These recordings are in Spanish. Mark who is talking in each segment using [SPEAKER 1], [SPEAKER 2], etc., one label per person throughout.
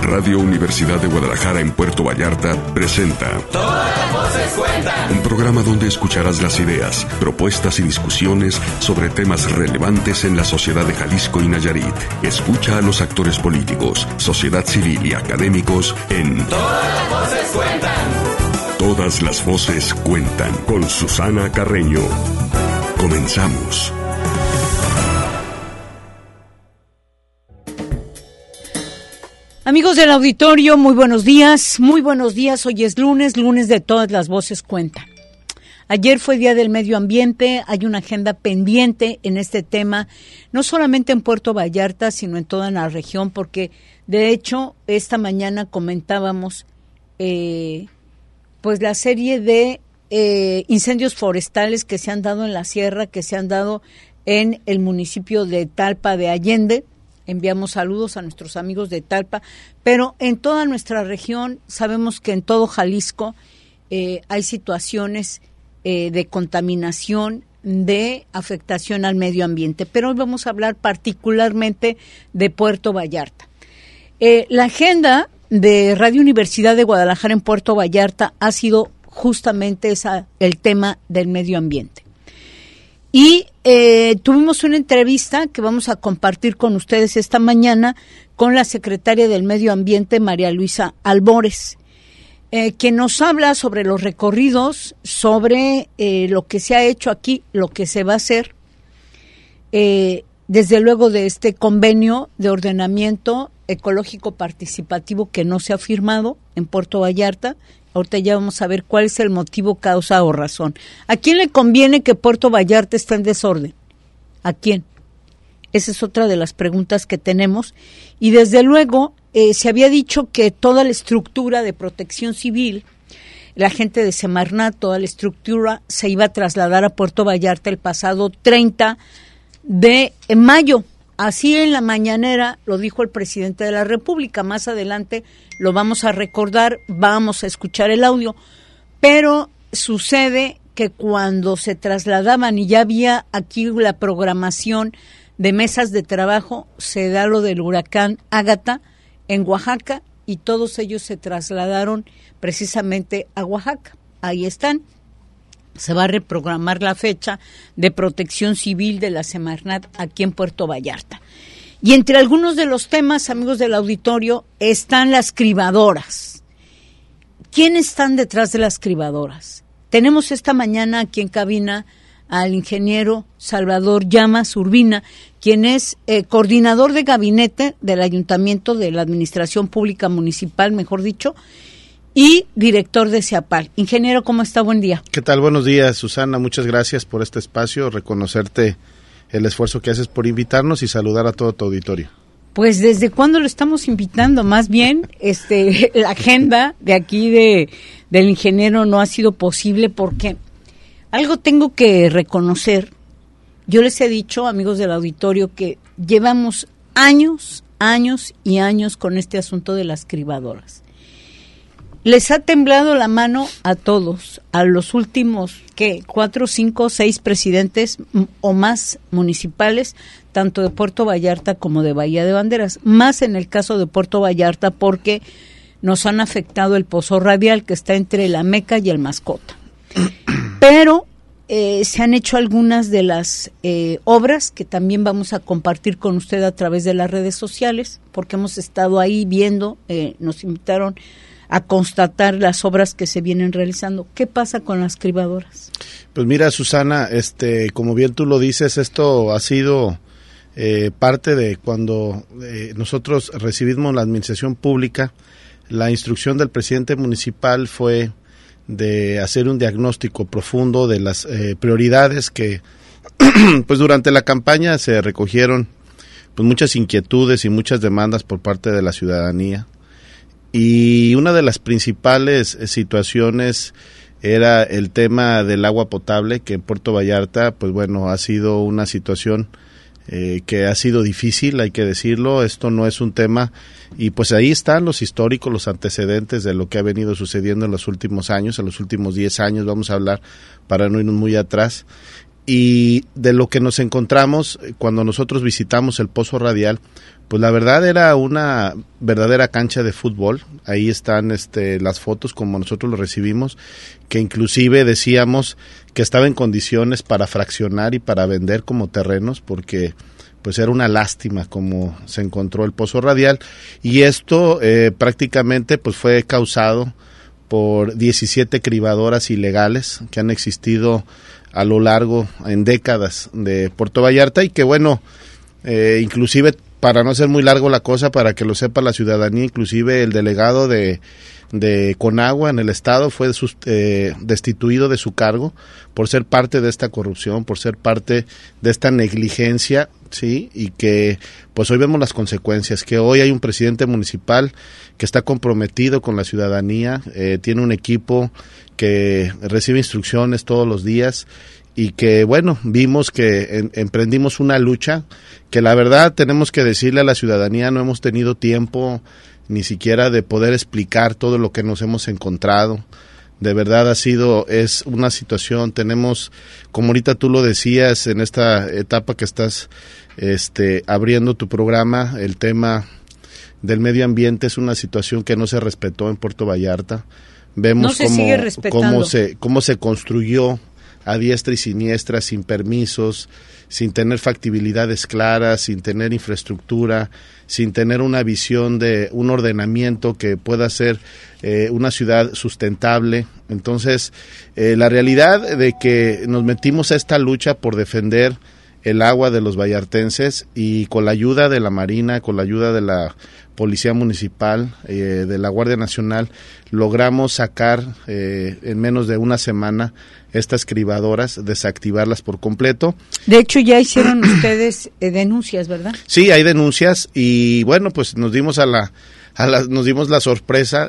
[SPEAKER 1] Radio Universidad de Guadalajara en Puerto Vallarta presenta
[SPEAKER 2] Todas las voces cuentan.
[SPEAKER 1] Un programa donde escucharás las ideas, propuestas y discusiones sobre temas relevantes en la sociedad de Jalisco y Nayarit. Escucha a los actores políticos, sociedad civil y académicos en
[SPEAKER 2] Todas las voces cuentan.
[SPEAKER 1] Todas las voces cuentan con Susana Carreño. Comenzamos.
[SPEAKER 3] Amigos del auditorio, muy buenos días. Hoy es lunes de Todas las voces cuentan. Ayer fue Día del Medio Ambiente, hay una agenda pendiente en este tema, no solamente en Puerto Vallarta, sino en toda la región, porque de hecho esta mañana comentábamos pues la serie de incendios forestales que se han dado en la sierra, que se han dado en el municipio de Talpa de Allende. Enviamos saludos a nuestros amigos de Talpa, pero en toda nuestra región sabemos que en todo Jalisco hay situaciones de contaminación, de afectación al medio ambiente, pero hoy vamos a hablar particularmente de Puerto Vallarta. La agenda de Radio Universidad de Guadalajara en Puerto Vallarta ha sido justamente el tema del medio ambiente. Y tuvimos una entrevista que vamos a compartir con ustedes esta mañana con la secretaria del Medio Ambiente, María Luisa Albores, que nos habla sobre los recorridos, sobre lo que se ha hecho aquí, lo que se va a hacer, desde luego de este convenio de ordenamiento ecológico participativo que no se ha firmado en Puerto Vallarta. Ahorita ya vamos a ver cuál es el motivo, causa o razón. ¿A quién le conviene que Puerto Vallarta esté en desorden? ¿A quién? Esa es otra de las preguntas que tenemos. Y desde luego, se había dicho que toda la estructura de protección civil, la gente de Semarnat, toda la estructura se iba a trasladar a Puerto Vallarta el pasado 30 de mayo. Así en la mañanera lo dijo el presidente de la República. Más adelante lo vamos a recordar, vamos a escuchar el audio. Pero sucede que cuando se trasladaban y ya había aquí la programación de mesas de trabajo, se da lo del huracán Ágata en Oaxaca y todos ellos se trasladaron precisamente a Oaxaca. Ahí están. Se va a reprogramar la fecha de protección civil de la Semarnat aquí en Puerto Vallarta. Y entre algunos de los temas, amigos del auditorio, están las cribadoras. ¿Quiénes están detrás de las cribadoras? Tenemos esta mañana aquí en cabina al ingeniero Salvador Llamas Urbina, quien es coordinador de gabinete del Ayuntamiento de la Administración Pública Municipal, mejor dicho, y director de CEAPAL. Ingeniero, ¿cómo está? Buen día.
[SPEAKER 4] ¿Qué tal? Buenos días, Susana. Muchas gracias por este espacio, reconocerte el esfuerzo que haces por invitarnos y saludar a todo tu auditorio.
[SPEAKER 3] Pues, ¿desde cuándo lo estamos invitando? Más bien, la agenda de aquí del ingeniero no ha sido posible porque algo tengo que reconocer. Yo les he dicho, amigos del auditorio, que llevamos años y años con este asunto de las cribadoras. Les ha temblado la mano a todos, a los últimos, 4, 5, 6 presidentes o más municipales, tanto de Puerto Vallarta como de Bahía de Banderas, más en el caso de Puerto Vallarta porque nos han afectado el pozo radial que está entre la Meca y el Mascota. Pero se han hecho algunas de las obras que también vamos a compartir con usted a través de las redes sociales, porque hemos estado ahí viendo, nos invitaron a constatar las obras que se vienen realizando. ¿Qué pasa con las cribadoras?
[SPEAKER 4] Pues mira, Susana, como bien tú lo dices, esto ha sido parte de cuando nosotros recibimos la administración pública. La instrucción del presidente municipal fue de hacer un diagnóstico profundo de las prioridades que pues durante la campaña se recogieron pues muchas inquietudes y muchas demandas por parte de la ciudadanía. Y una de las principales situaciones era el tema del agua potable, que en Puerto Vallarta, pues bueno, ha sido una situación que ha sido difícil, hay que decirlo. Esto no es un tema, y pues ahí están los históricos, los antecedentes de lo que ha venido sucediendo en los últimos años, en los últimos 10 años, vamos a hablar para no irnos muy atrás. Y de lo que nos encontramos cuando nosotros visitamos el Pozo Radial, pues la verdad era una verdadera cancha de fútbol. Ahí están las fotos como nosotros lo recibimos, que inclusive decíamos que estaba en condiciones para fraccionar y para vender como terrenos, porque pues era una lástima como se encontró el pozo radial, y esto prácticamente pues fue causado por 17 cribadoras ilegales que han existido a lo largo, en décadas, de Puerto Vallarta, y que bueno, inclusive, para no hacer muy largo la cosa, para que lo sepa la ciudadanía, inclusive el delegado de Conagua en el estado fue destituido de su cargo por ser parte de esta corrupción, por ser parte de esta negligencia, sí, y que pues hoy vemos las consecuencias, que hoy hay un presidente municipal que está comprometido con la ciudadanía, tiene un equipo que recibe instrucciones todos los días, y que bueno, vimos que emprendimos una lucha que la verdad tenemos que decirle a la ciudadanía, no hemos tenido tiempo ni siquiera de poder explicar todo lo que nos hemos encontrado. De verdad es una situación, tenemos, como ahorita tú lo decías, en esta etapa que estás abriendo tu programa, el tema del medio ambiente es una situación que no se respetó en Puerto Vallarta. Vemos cómo se construyó a diestra y siniestra, sin permisos, sin tener factibilidades claras, sin tener infraestructura, sin tener una visión de un ordenamiento que pueda ser una ciudad sustentable. Entonces, la realidad de que nos metimos a esta lucha por defender el agua de los vallartenses, y con la ayuda de la Marina, con la ayuda de la Policía Municipal, de la Guardia Nacional, logramos sacar en menos de una semana estas cribadoras, desactivarlas por completo. De hecho, ya hicieron ustedes denuncias, ¿verdad? Sí, hay denuncias, y bueno, pues nos dimos nos dimos la sorpresa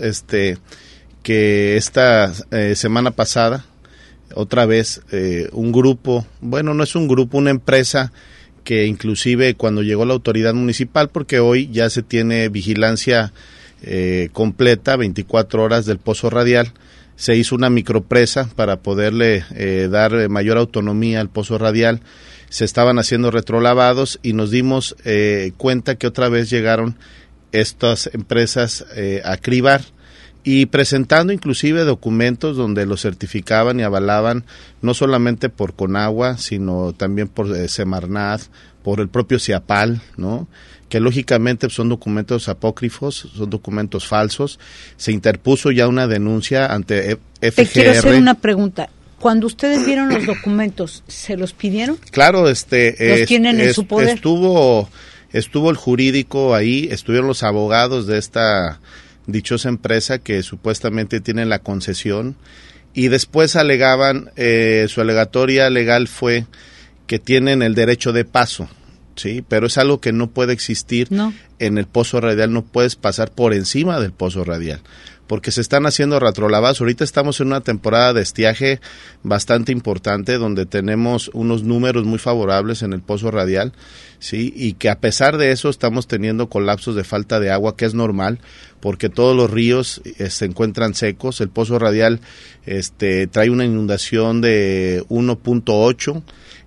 [SPEAKER 4] que esta semana pasada otra vez un grupo, bueno, no es un grupo, una empresa que inclusive cuando llegó la autoridad municipal, porque hoy ya se tiene vigilancia completa, 24 horas del pozo radial, se hizo una micropresa para poderle dar mayor autonomía al pozo radial, se estaban haciendo retrolavados y nos dimos cuenta que otra vez llegaron estas empresas a cribar, y presentando inclusive documentos donde lo certificaban y avalaban, no solamente por Conagua, sino también por Semarnat, por el propio Ciapal, ¿no? Que lógicamente son documentos apócrifos, son documentos falsos. Se interpuso ya una denuncia ante FGR. Te quiero hacer una pregunta. Cuando ustedes vieron los documentos, ¿se los pidieron? Claro, ¿los tienen en su poder? Estuvo el jurídico ahí, estuvieron los abogados de esta dichosa empresa que supuestamente tienen la concesión, y después alegaban, su alegatoria legal fue que tienen el derecho de paso, sí, pero es algo que no puede existir en el pozo radial, no puedes pasar por encima del pozo radial, porque se están haciendo retrolavados. Ahorita estamos en una temporada de estiaje bastante importante, donde tenemos unos números muy favorables en el pozo radial, sí, y que a pesar de eso estamos teniendo colapsos de falta de agua, que es normal, porque todos los ríos se encuentran secos. El pozo radial trae una inundación de 1.8.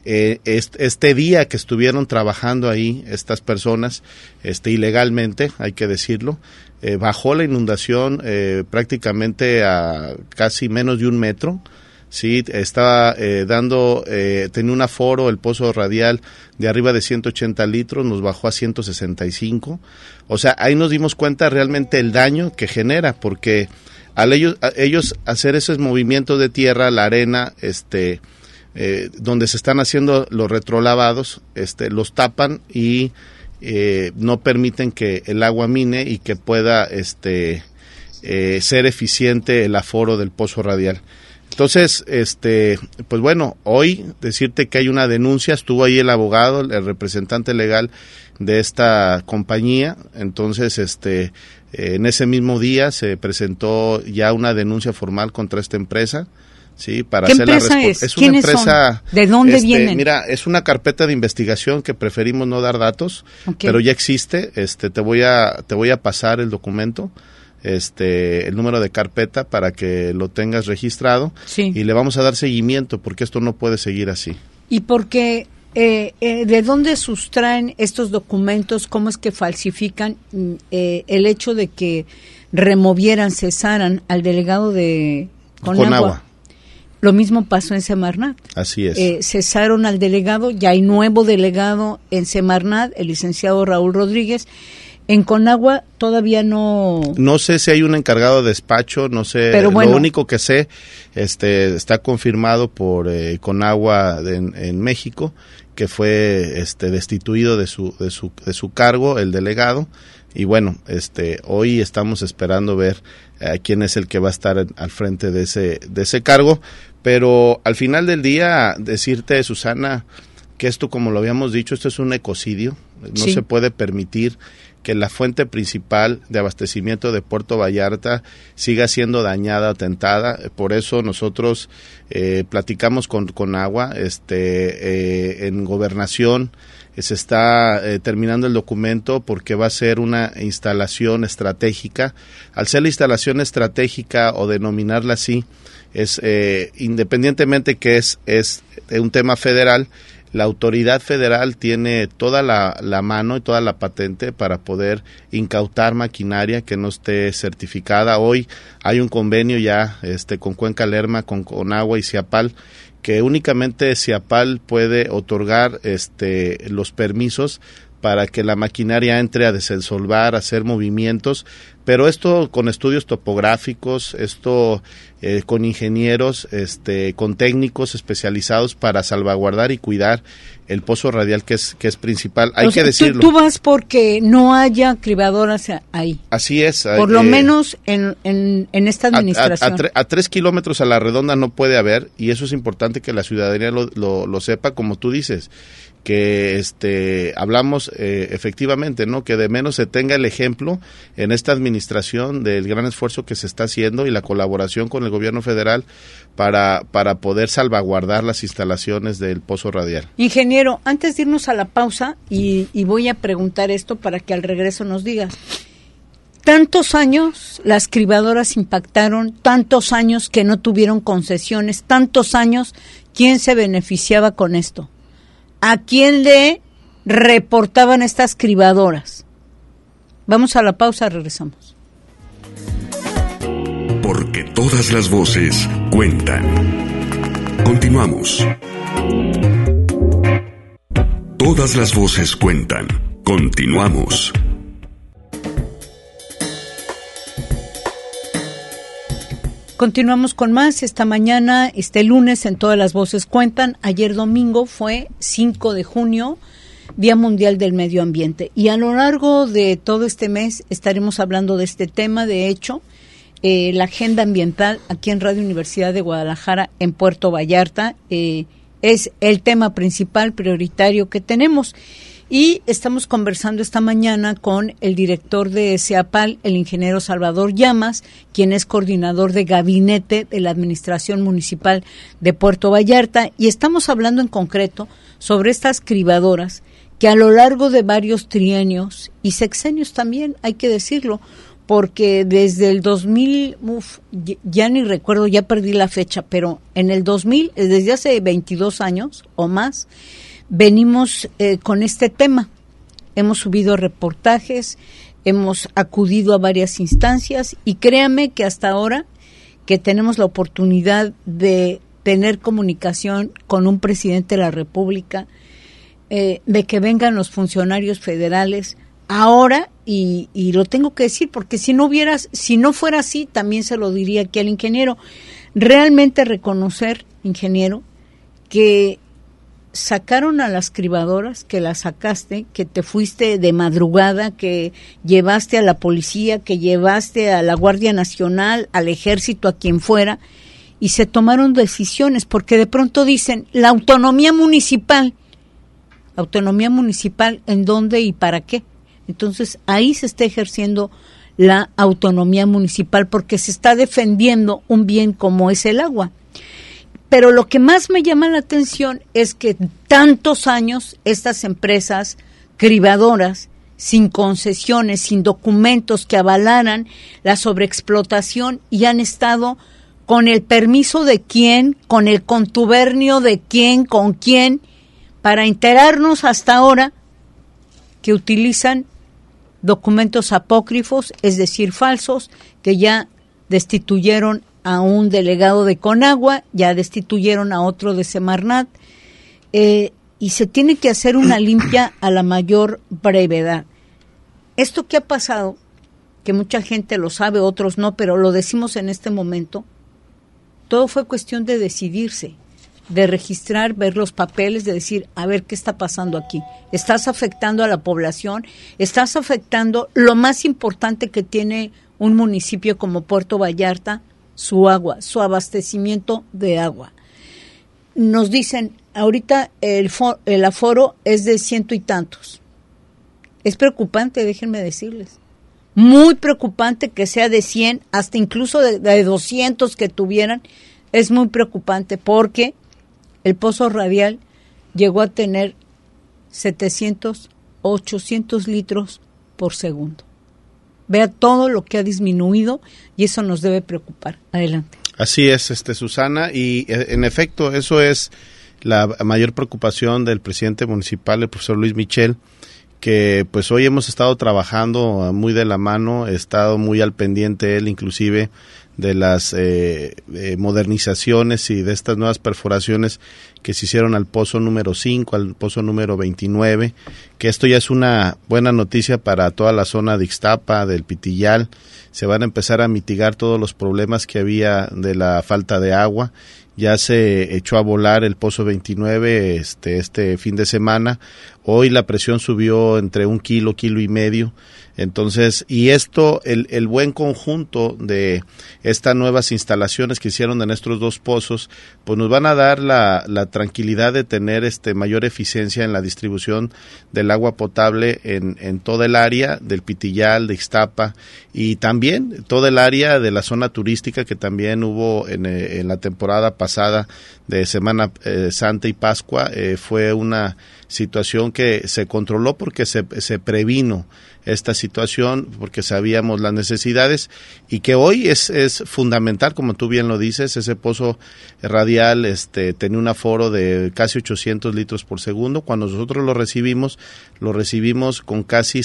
[SPEAKER 4] Este día que estuvieron trabajando ahí estas personas ilegalmente, hay que decirlo, bajó la inundación prácticamente a casi menos de 1 metro. Sí, estaba tenía un aforo el pozo radial de arriba de 180 litros, nos bajó a 165. O sea, ahí nos dimos cuenta realmente el daño que genera, porque al ellos hacer esos movimientos de tierra, la arena, donde se están haciendo los retrolavados, los tapan y no permiten que el agua mine y que pueda ser eficiente el aforo del pozo radial. Entonces, pues bueno, hoy decirte que hay una denuncia, estuvo ahí el abogado, el representante legal de esta compañía. Entonces, en ese mismo día se presentó ya una denuncia formal contra esta empresa. Sí, para ¿qué hacer empresa es? Una empresa. Son? ¿De dónde vienen? Mira, es una carpeta de investigación que preferimos no dar datos, pero ya existe. Te voy a pasar el documento, el número de carpeta para que lo tengas registrado, sí, y le vamos a dar seguimiento, porque esto no puede seguir así. ¿Y por qué
[SPEAKER 3] ¿De dónde sustraen estos documentos? ¿Cómo es que falsifican el hecho de que cesaran al delegado de Conagua? Lo mismo pasó en Semarnat.
[SPEAKER 4] Así es.
[SPEAKER 3] Cesaron al delegado, ya hay nuevo delegado en Semarnat, el licenciado Raúl Rodríguez. En Conagua todavía no...
[SPEAKER 4] No sé si hay un encargado de despacho, no sé.
[SPEAKER 3] Pero bueno,
[SPEAKER 4] lo único que sé, está confirmado por Conagua en México, que fue destituido de su cargo, el delegado. Y bueno, hoy estamos esperando ver quién es el que va a estar al frente de ese cargo. Pero al final del día, decirte, Susana, que esto, como lo habíamos dicho, esto es un ecocidio. No se puede permitir que la fuente principal de abastecimiento de Puerto Vallarta siga siendo dañada o tentada. Por eso nosotros platicamos con Conagua, en Gobernación. Se está terminando el documento porque va a ser una instalación estratégica. Al ser la instalación estratégica, o denominarla así, es independientemente que es un tema federal, la autoridad federal tiene toda la mano y toda la patente para poder incautar maquinaria que no esté certificada. Hoy hay un convenio ya con Cuenca Lerma, con Conagua y Ciapal, que únicamente Ciapal puede otorgar los permisos para que la maquinaria entre a desensolvar, a hacer movimientos, pero esto con estudios topográficos, con ingenieros, con técnicos especializados para salvaguardar y cuidar el pozo radial que es principal. Hay que decirlo.
[SPEAKER 3] Tú vas porque no haya cribadoras ahí.
[SPEAKER 4] Así es.
[SPEAKER 3] Por lo menos en esta administración.
[SPEAKER 4] A 3 kilómetros a la redonda no puede haber, y eso es importante que la ciudadanía lo sepa, como tú dices, que hablamos efectivamente, ¿no?, que de menos se tenga el ejemplo en esta administración del gran esfuerzo que se está haciendo y la colaboración con el gobierno federal para poder salvaguardar las instalaciones del pozo radial.
[SPEAKER 3] Ingeniero, antes de irnos a la pausa, y voy a preguntar esto para que al regreso nos digas, tantos años las cribadoras impactaron, tantos años que no tuvieron concesiones, tantos años, ¿quién se beneficiaba con esto? ¿A quién le reportaban estas cribadoras? Vamos a la pausa, regresamos.
[SPEAKER 1] Porque todas las voces cuentan. Continuamos. Todas las voces cuentan. Continuamos.
[SPEAKER 3] Continuamos con más esta mañana, este lunes en Todas las Voces Cuentan. Ayer domingo fue 5 de junio, Día Mundial del Medio Ambiente. Y a lo largo de todo este mes estaremos hablando de este tema. De hecho, la agenda ambiental aquí en Radio Universidad de Guadalajara, en Puerto Vallarta, es el tema principal, prioritario que tenemos. Y estamos conversando esta mañana con el director de Ciapal, el ingeniero Salvador Llamas, quien es coordinador de gabinete de la Administración Municipal de Puerto Vallarta, y estamos hablando en concreto sobre estas cribadoras que a lo largo de varios trienios y sexenios también, hay que decirlo, porque desde el 2000, ya ni recuerdo, ya perdí la fecha, pero en el 2000, desde hace 22 años o más, venimos con este tema. Hemos subido reportajes, hemos acudido a varias instancias, y créame que hasta ahora que tenemos la oportunidad de tener comunicación con un presidente de la República, de que vengan los funcionarios federales ahora, y lo tengo que decir porque si no fuera así, también se lo diría aquí al ingeniero. Realmente reconocer, ingeniero, que sacaron a las cribadoras, que las sacaste, que te fuiste de madrugada, que llevaste a la policía, que llevaste a la Guardia Nacional, al Ejército, a quien fuera, y se tomaron decisiones, porque de pronto dicen, la autonomía municipal, ¿en dónde y para qué? Entonces ahí se está ejerciendo la autonomía municipal, porque se está defendiendo un bien como es el agua. Pero lo que más me llama la atención es que tantos años estas empresas cribadoras, sin concesiones, sin documentos que avalaran la sobreexplotación, y han estado con el permiso de quién, con el contubernio de quién, con quién, para enterarnos hasta ahora que utilizan documentos apócrifos, es decir, falsos, que ya destituyeron a un delegado de Conagua, ya destituyeron a otro de Semarnat, y se tiene que hacer una limpia a la mayor brevedad. Esto que ha pasado, que mucha gente lo sabe, otros no, pero lo decimos en este momento, todo fue cuestión de decidirse, de registrar, ver los papeles, de decir, a ver qué está pasando aquí. Estás afectando a la población, estás afectando lo más importante que tiene un municipio como Puerto Vallarta, su agua, su abastecimiento de agua. Nos dicen, ahorita el aforo es de 100 y tantos. Es preocupante, déjenme decirles. Muy preocupante que sea de 100, hasta incluso de 200 que tuvieran. Es muy preocupante porque el pozo radial llegó a tener 700, 800 litros por segundo. Vea todo lo que ha disminuido y eso nos debe preocupar. Adelante.
[SPEAKER 4] Así es, Susana, y en efecto eso es la mayor preocupación del presidente municipal, el profesor Luis Michel, que pues hoy hemos estado trabajando muy de la mano, he estado muy al pendiente él inclusive de las modernizaciones y de estas nuevas perforaciones que se hicieron al pozo número 5, al pozo número 29, que esto ya es una buena noticia para toda la zona de Ixtapa, del Pitillal. Se van a empezar a mitigar todos los problemas que había de la falta de agua. Ya se echó a volar el pozo 29 este fin de semana. Hoy la presión subió entre 1 kilo, 1,5 kilos. Entonces, y esto, el buen conjunto de estas nuevas instalaciones que hicieron en estos dos pozos, pues nos van a dar la tranquilidad de tener mayor eficiencia en la distribución del agua potable en toda el área del Pitillal, de Ixtapa, y también toda el área de la zona turística que también hubo en la temporada pasada de Semana Santa y Pascua. Fue una situación que se controló porque se previno esta situación, porque sabíamos las necesidades, y que hoy es fundamental, como tú bien lo dices. Ese pozo radial tenía un aforo de casi 800 litros por segundo. Cuando nosotros lo recibimos con casi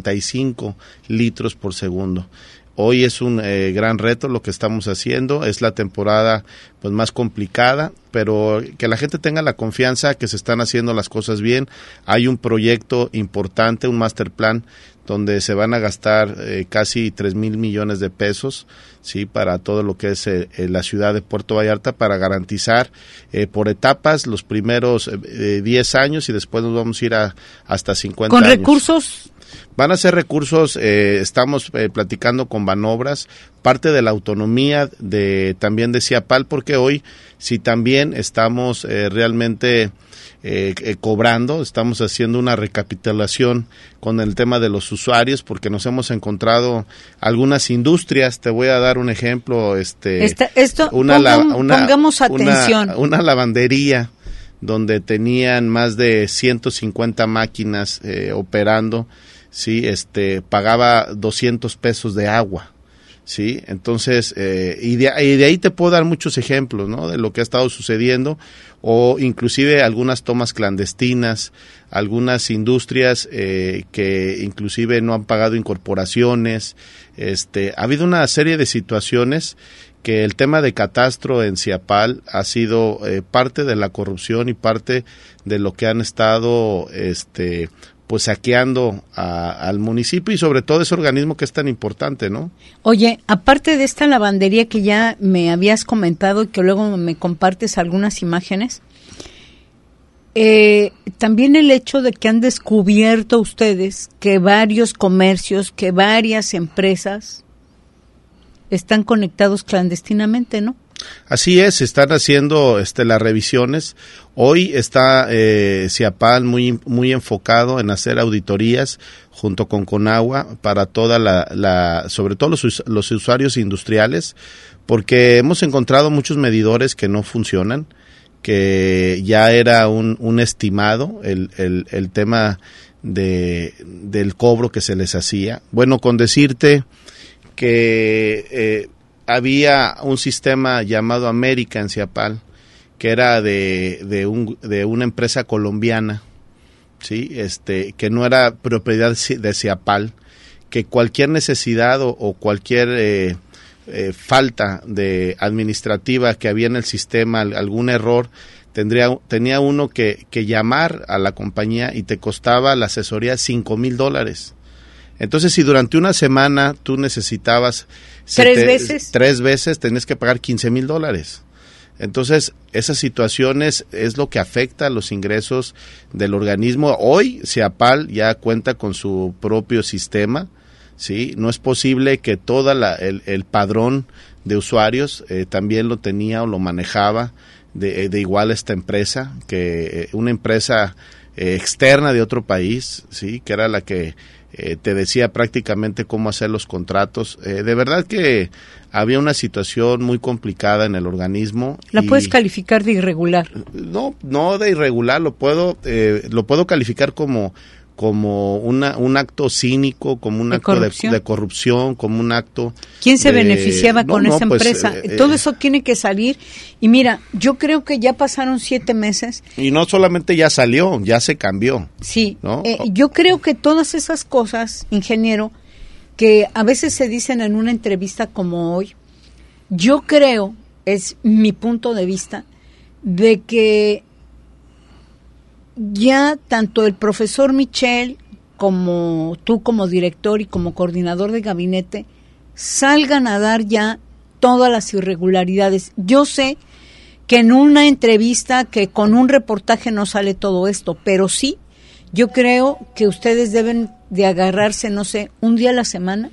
[SPEAKER 4] 65 litros por segundo. Hoy es un gran reto lo que estamos haciendo, es la temporada pues más complicada, pero que la gente tenga la confianza que se están haciendo las cosas bien. Hay un proyecto importante, un master plan, donde se van a gastar casi 3,000 millones de pesos, sí, para todo lo que es la ciudad de Puerto Vallarta, para garantizar por etapas los primeros 10 años y después nos vamos a ir hasta 50 años.
[SPEAKER 3] ¿Con recursos?
[SPEAKER 4] Van a ser recursos, estamos platicando con Banobras, parte de la autonomía también de Ciapal, porque hoy si también estamos realmente cobrando, estamos haciendo una recapitulación con el tema de los usuarios, porque nos hemos encontrado algunas industrias. Te voy a dar un ejemplo,
[SPEAKER 3] pongamos atención.
[SPEAKER 4] Una lavandería donde tenían más de 150 máquinas operando, sí, pagaba 200 pesos de agua, sí. Entonces, y de ahí te puedo dar muchos ejemplos, ¿no?, de lo que ha estado sucediendo, o inclusive algunas tomas clandestinas, algunas industrias que inclusive no han pagado incorporaciones. Ha habido una serie de situaciones que el tema de catastro en Ciapal ha sido parte de la corrupción y parte de lo que han estado pues saqueando al municipio y sobre todo ese organismo que es tan importante, ¿no?
[SPEAKER 3] Oye, aparte de esta lavandería que ya me habías comentado y que luego me compartes algunas imágenes, también el hecho de que han descubierto ustedes que varios comercios, que varias empresas están conectados clandestinamente, ¿no?
[SPEAKER 4] Así es, se están haciendo las revisiones. Hoy está Ciapal muy enfocado en hacer auditorías junto con Conagua para toda sobre todo los usuarios industriales, porque hemos encontrado muchos medidores que no funcionan, que ya era un estimado el tema del cobro que se les hacía. Bueno, con decirte que había un sistema llamado América en Ciapal, que era de una empresa colombiana, sí, que no era propiedad de Ciapal, que cualquier necesidad o cualquier falta de administrativa que había en el sistema, algún error, tenía uno que llamar a la compañía y te costaba la asesoría $5,000. Entonces, si durante una semana tú necesitabas tres veces, tenías que pagar $15,000. Entonces, esas situaciones es lo que afecta a los ingresos del organismo. Hoy, Ciapal ya cuenta con su propio sistema, ¿sí? No es posible que todo el padrón de usuarios también lo tenía o lo manejaba de igual esta empresa, que una empresa externa de otro país, ¿sí? Que era la que te decía prácticamente cómo hacer los contratos. De verdad que había una situación muy complicada en el organismo.
[SPEAKER 3] ¿La puedes calificar de irregular?
[SPEAKER 4] No de irregular, lo puedo calificar como un acto cínico, como un acto de corrupción, como un acto...
[SPEAKER 3] ¿Quién se beneficiaba con esa empresa? Todo eso tiene que salir. Y mira, yo creo que ya pasaron 7 meses.
[SPEAKER 4] Y no solamente ya salió, ya se cambió.
[SPEAKER 3] Sí, ¿no? Yo creo que todas esas cosas, ingeniero, que a veces se dicen en una entrevista como hoy, yo creo, es mi punto de vista, de que ya tanto el profesor Michel como tú como director y como coordinador de gabinete salgan a dar ya todas las irregularidades. Yo sé que en una entrevista, que con un reportaje no sale todo esto, pero sí, yo creo que ustedes deben de agarrarse, no sé, un día a la semana,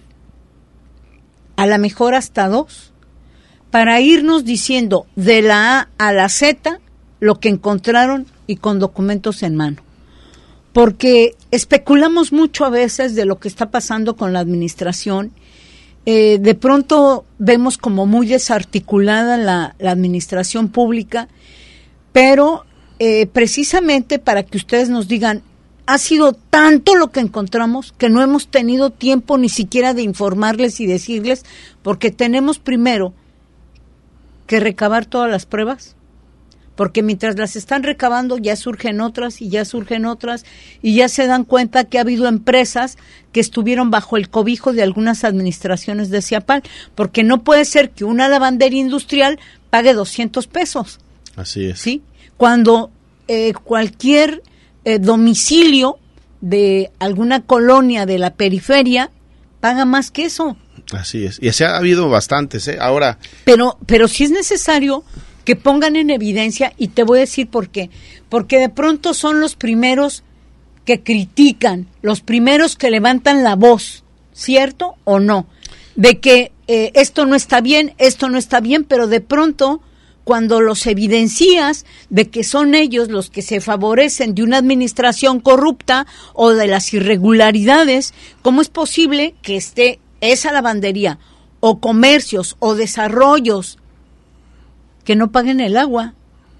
[SPEAKER 3] a lo mejor hasta 2, para irnos diciendo de la A a la Z lo que encontraron y con documentos en mano. Porque especulamos mucho a veces de lo que está pasando con la administración. De pronto vemos como muy desarticulada la administración pública, pero precisamente para que ustedes nos digan, ha sido tanto lo que encontramos que no hemos tenido tiempo ni siquiera de informarles y decirles, porque tenemos primero que recabar todas las pruebas, porque mientras las están recabando ya surgen otras y ya surgen otras y ya se dan cuenta que ha habido empresas que estuvieron bajo el cobijo de algunas administraciones de Ciapal, porque no puede ser que una lavandería industrial pague $200.
[SPEAKER 4] Así es.
[SPEAKER 3] ¿Sí? Cuando cualquier domicilio de alguna colonia de la periferia paga más que eso.
[SPEAKER 4] Así es. Y así ha habido bastantes, Ahora.
[SPEAKER 3] Pero sí es necesario que pongan en evidencia, y te voy a decir por qué. Porque de pronto son los primeros que critican, los primeros que levantan la voz, ¿cierto o no? De que esto no está bien, pero de pronto, cuando los evidencias de que son ellos los que se favorecen de una administración corrupta o de las irregularidades, ¿cómo es posible que esté esa lavandería o comercios o desarrollos que no paguen el agua?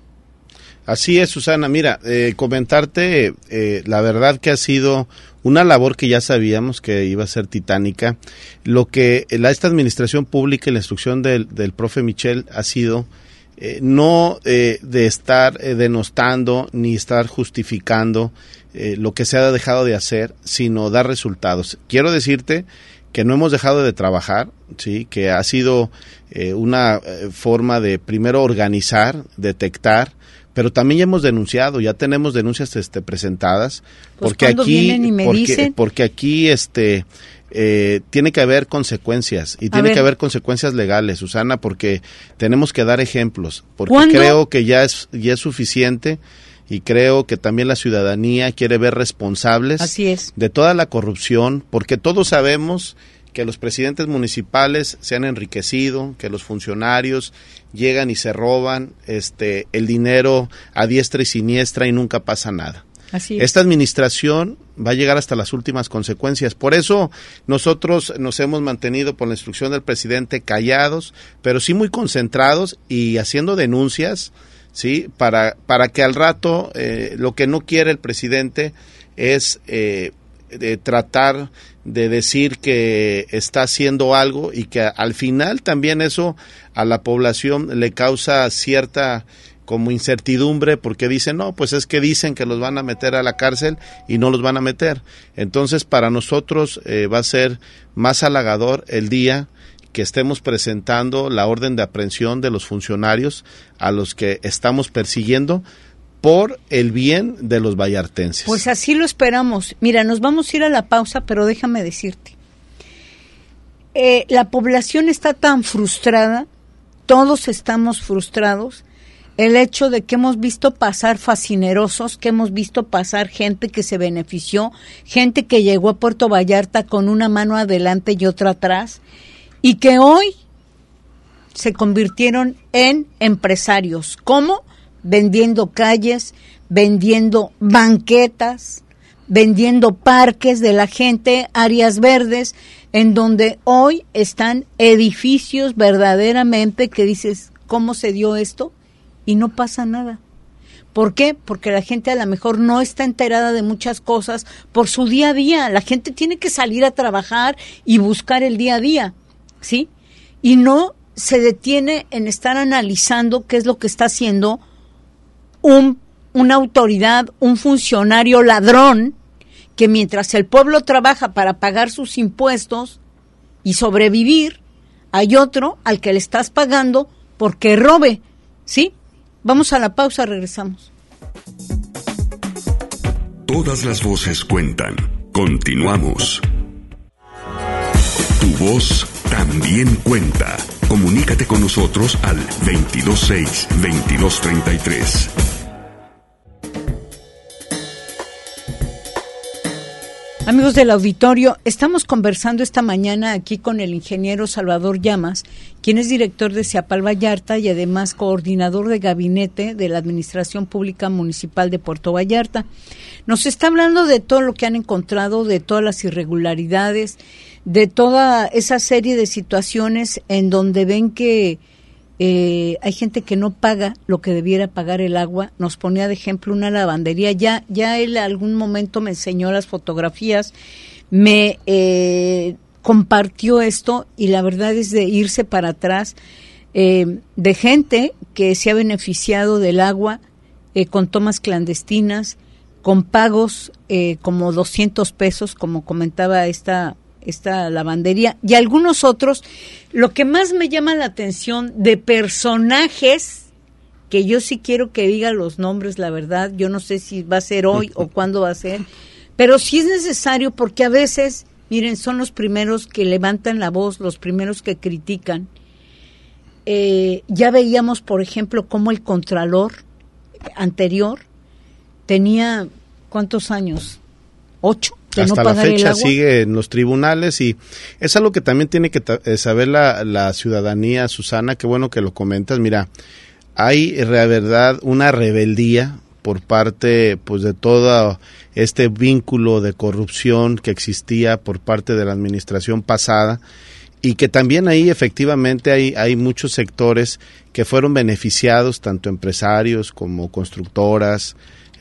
[SPEAKER 4] Así es, Susana. Mira, comentarte, la verdad que ha sido una labor que ya sabíamos que iba a ser titánica. Lo que esta administración pública y la instrucción del profe Michel ha sido no de estar denostando ni estar justificando lo que se ha dejado de hacer, sino dar resultados. Quiero decirte que no hemos dejado de trabajar, sí, que ha sido una forma de primero organizar, detectar, pero también ya hemos denunciado, ya tenemos denuncias presentadas,
[SPEAKER 3] pues porque
[SPEAKER 4] aquí tiene que haber consecuencias y tiene que haber consecuencias legales, Susana, porque tenemos que dar ejemplos, porque creo que ya es suficiente. Y creo que también la ciudadanía quiere ver responsables de toda la corrupción, porque todos sabemos que los presidentes municipales se han enriquecido, que los funcionarios llegan y se roban el dinero a diestra y siniestra y nunca pasa nada.
[SPEAKER 3] Así es.
[SPEAKER 4] Esta administración va a llegar hasta las últimas consecuencias. Por eso nosotros nos hemos mantenido, por la instrucción del presidente, callados, pero sí muy concentrados y haciendo denuncias, sí, para que al rato lo que no quiere el presidente es tratar de decir que está haciendo algo y que al final también eso a la población le causa cierta como incertidumbre, porque dicen, no, pues es que dicen que los van a meter a la cárcel y no los van a meter. Entonces, para nosotros va a ser más halagador el día que estemos presentando la orden de aprehensión de los funcionarios a los que estamos persiguiendo por el bien de los vallartenses.
[SPEAKER 3] Pues así lo esperamos. Mira, nos vamos a ir a la pausa, pero déjame decirte. La población está tan frustrada, todos estamos frustrados, el hecho de que hemos visto pasar fascinerosos, que hemos visto pasar gente que se benefició, gente que llegó a Puerto Vallarta con una mano adelante y otra atrás, y que hoy se convirtieron en empresarios. ¿Cómo? Vendiendo calles, vendiendo banquetas, vendiendo parques de la gente, áreas verdes, en donde hoy están edificios verdaderamente que dices, ¿cómo se dio esto? Y no pasa nada. ¿Por qué? Porque la gente a lo mejor no está enterada de muchas cosas por su día a día. La gente tiene que salir a trabajar y buscar el día a día, ¿sí? Y no se detiene en estar analizando qué es lo que está haciendo una autoridad, un funcionario ladrón, que mientras el pueblo trabaja para pagar sus impuestos y sobrevivir, hay otro al que le estás pagando porque robe, ¿sí? Vamos a la pausa, regresamos.
[SPEAKER 1] Todas las voces cuentan. Continuamos. Tu voz también cuenta. Comunícate con nosotros al 226-2233.
[SPEAKER 3] Amigos del auditorio, estamos conversando esta mañana aquí con el ingeniero Salvador Llamas, quien es director de CIAPAL Vallarta y además coordinador de gabinete de la Administración Pública Municipal de Puerto Vallarta. Nos está hablando de todo lo que han encontrado, de todas las irregularidades, de toda esa serie de situaciones en donde ven que hay gente que no paga lo que debiera pagar el agua. Nos ponía de ejemplo una lavandería, ya él algún momento me enseñó las fotografías, me compartió esto y la verdad es de irse para atrás, de gente que se ha beneficiado del agua con tomas clandestinas, con pagos como 200 pesos, como comentaba esta lavandería, y algunos otros. Lo que más me llama la atención de personajes, que yo sí quiero que diga los nombres, la verdad, yo no sé si va a ser hoy o cuándo va a ser, pero sí es necesario porque a veces, miren, son los primeros que levantan la voz, los primeros que critican. Ya veíamos, por ejemplo, cómo el contralor anterior tenía, ¿cuántos años? 8.
[SPEAKER 4] Hasta la fecha sigue en los tribunales y es algo que también tiene que saber la ciudadanía, Susana, qué bueno que lo comentas. Mira, hay la verdad una rebeldía por parte pues de todo este vínculo de corrupción que existía por parte de la administración pasada y que también ahí efectivamente hay muchos sectores que fueron beneficiados, tanto empresarios como constructoras,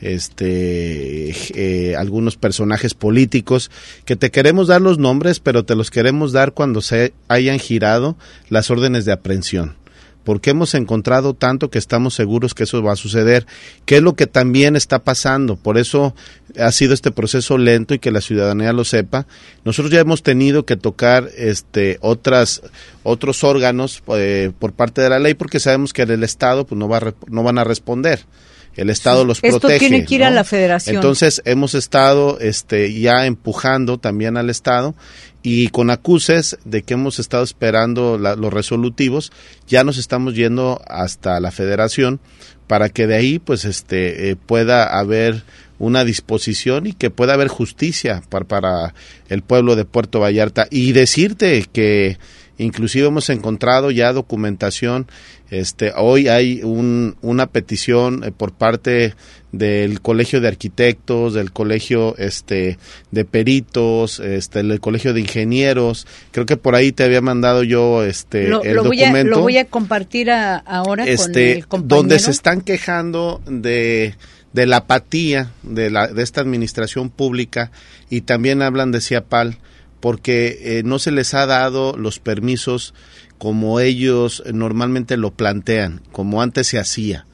[SPEAKER 4] algunos personajes políticos que te queremos dar los nombres, pero te los queremos dar cuando se hayan girado las órdenes de aprehensión, porque hemos encontrado tanto que estamos seguros que eso va a suceder, que es lo que también está pasando. Por eso ha sido este proceso lento y que la ciudadanía lo sepa. Nosotros ya hemos tenido que tocar otros órganos por parte de la ley, porque sabemos que el Estado pues no van a responder. El Estado los protege.
[SPEAKER 3] Esto tiene que ir, ¿no?, a la Federación.
[SPEAKER 4] Entonces hemos estado ya empujando también al Estado y con acuses de que hemos estado esperando los resolutivos, ya nos estamos yendo hasta la Federación para que de ahí pues pueda haber una disposición y que pueda haber justicia para el pueblo de Puerto Vallarta. Y decirte que inclusive hemos encontrado ya documentación. Hoy hay una petición por parte del Colegio de Arquitectos, del Colegio de Peritos, el Colegio de Ingenieros. Creo que por ahí te había mandado yo el documento.
[SPEAKER 3] Lo voy a compartir ahora con el compañero.
[SPEAKER 4] Donde se están quejando de la apatía de esta administración pública y también hablan de CIAPAL porque no se les ha dado los permisos como ellos normalmente lo plantean, como antes se hacía.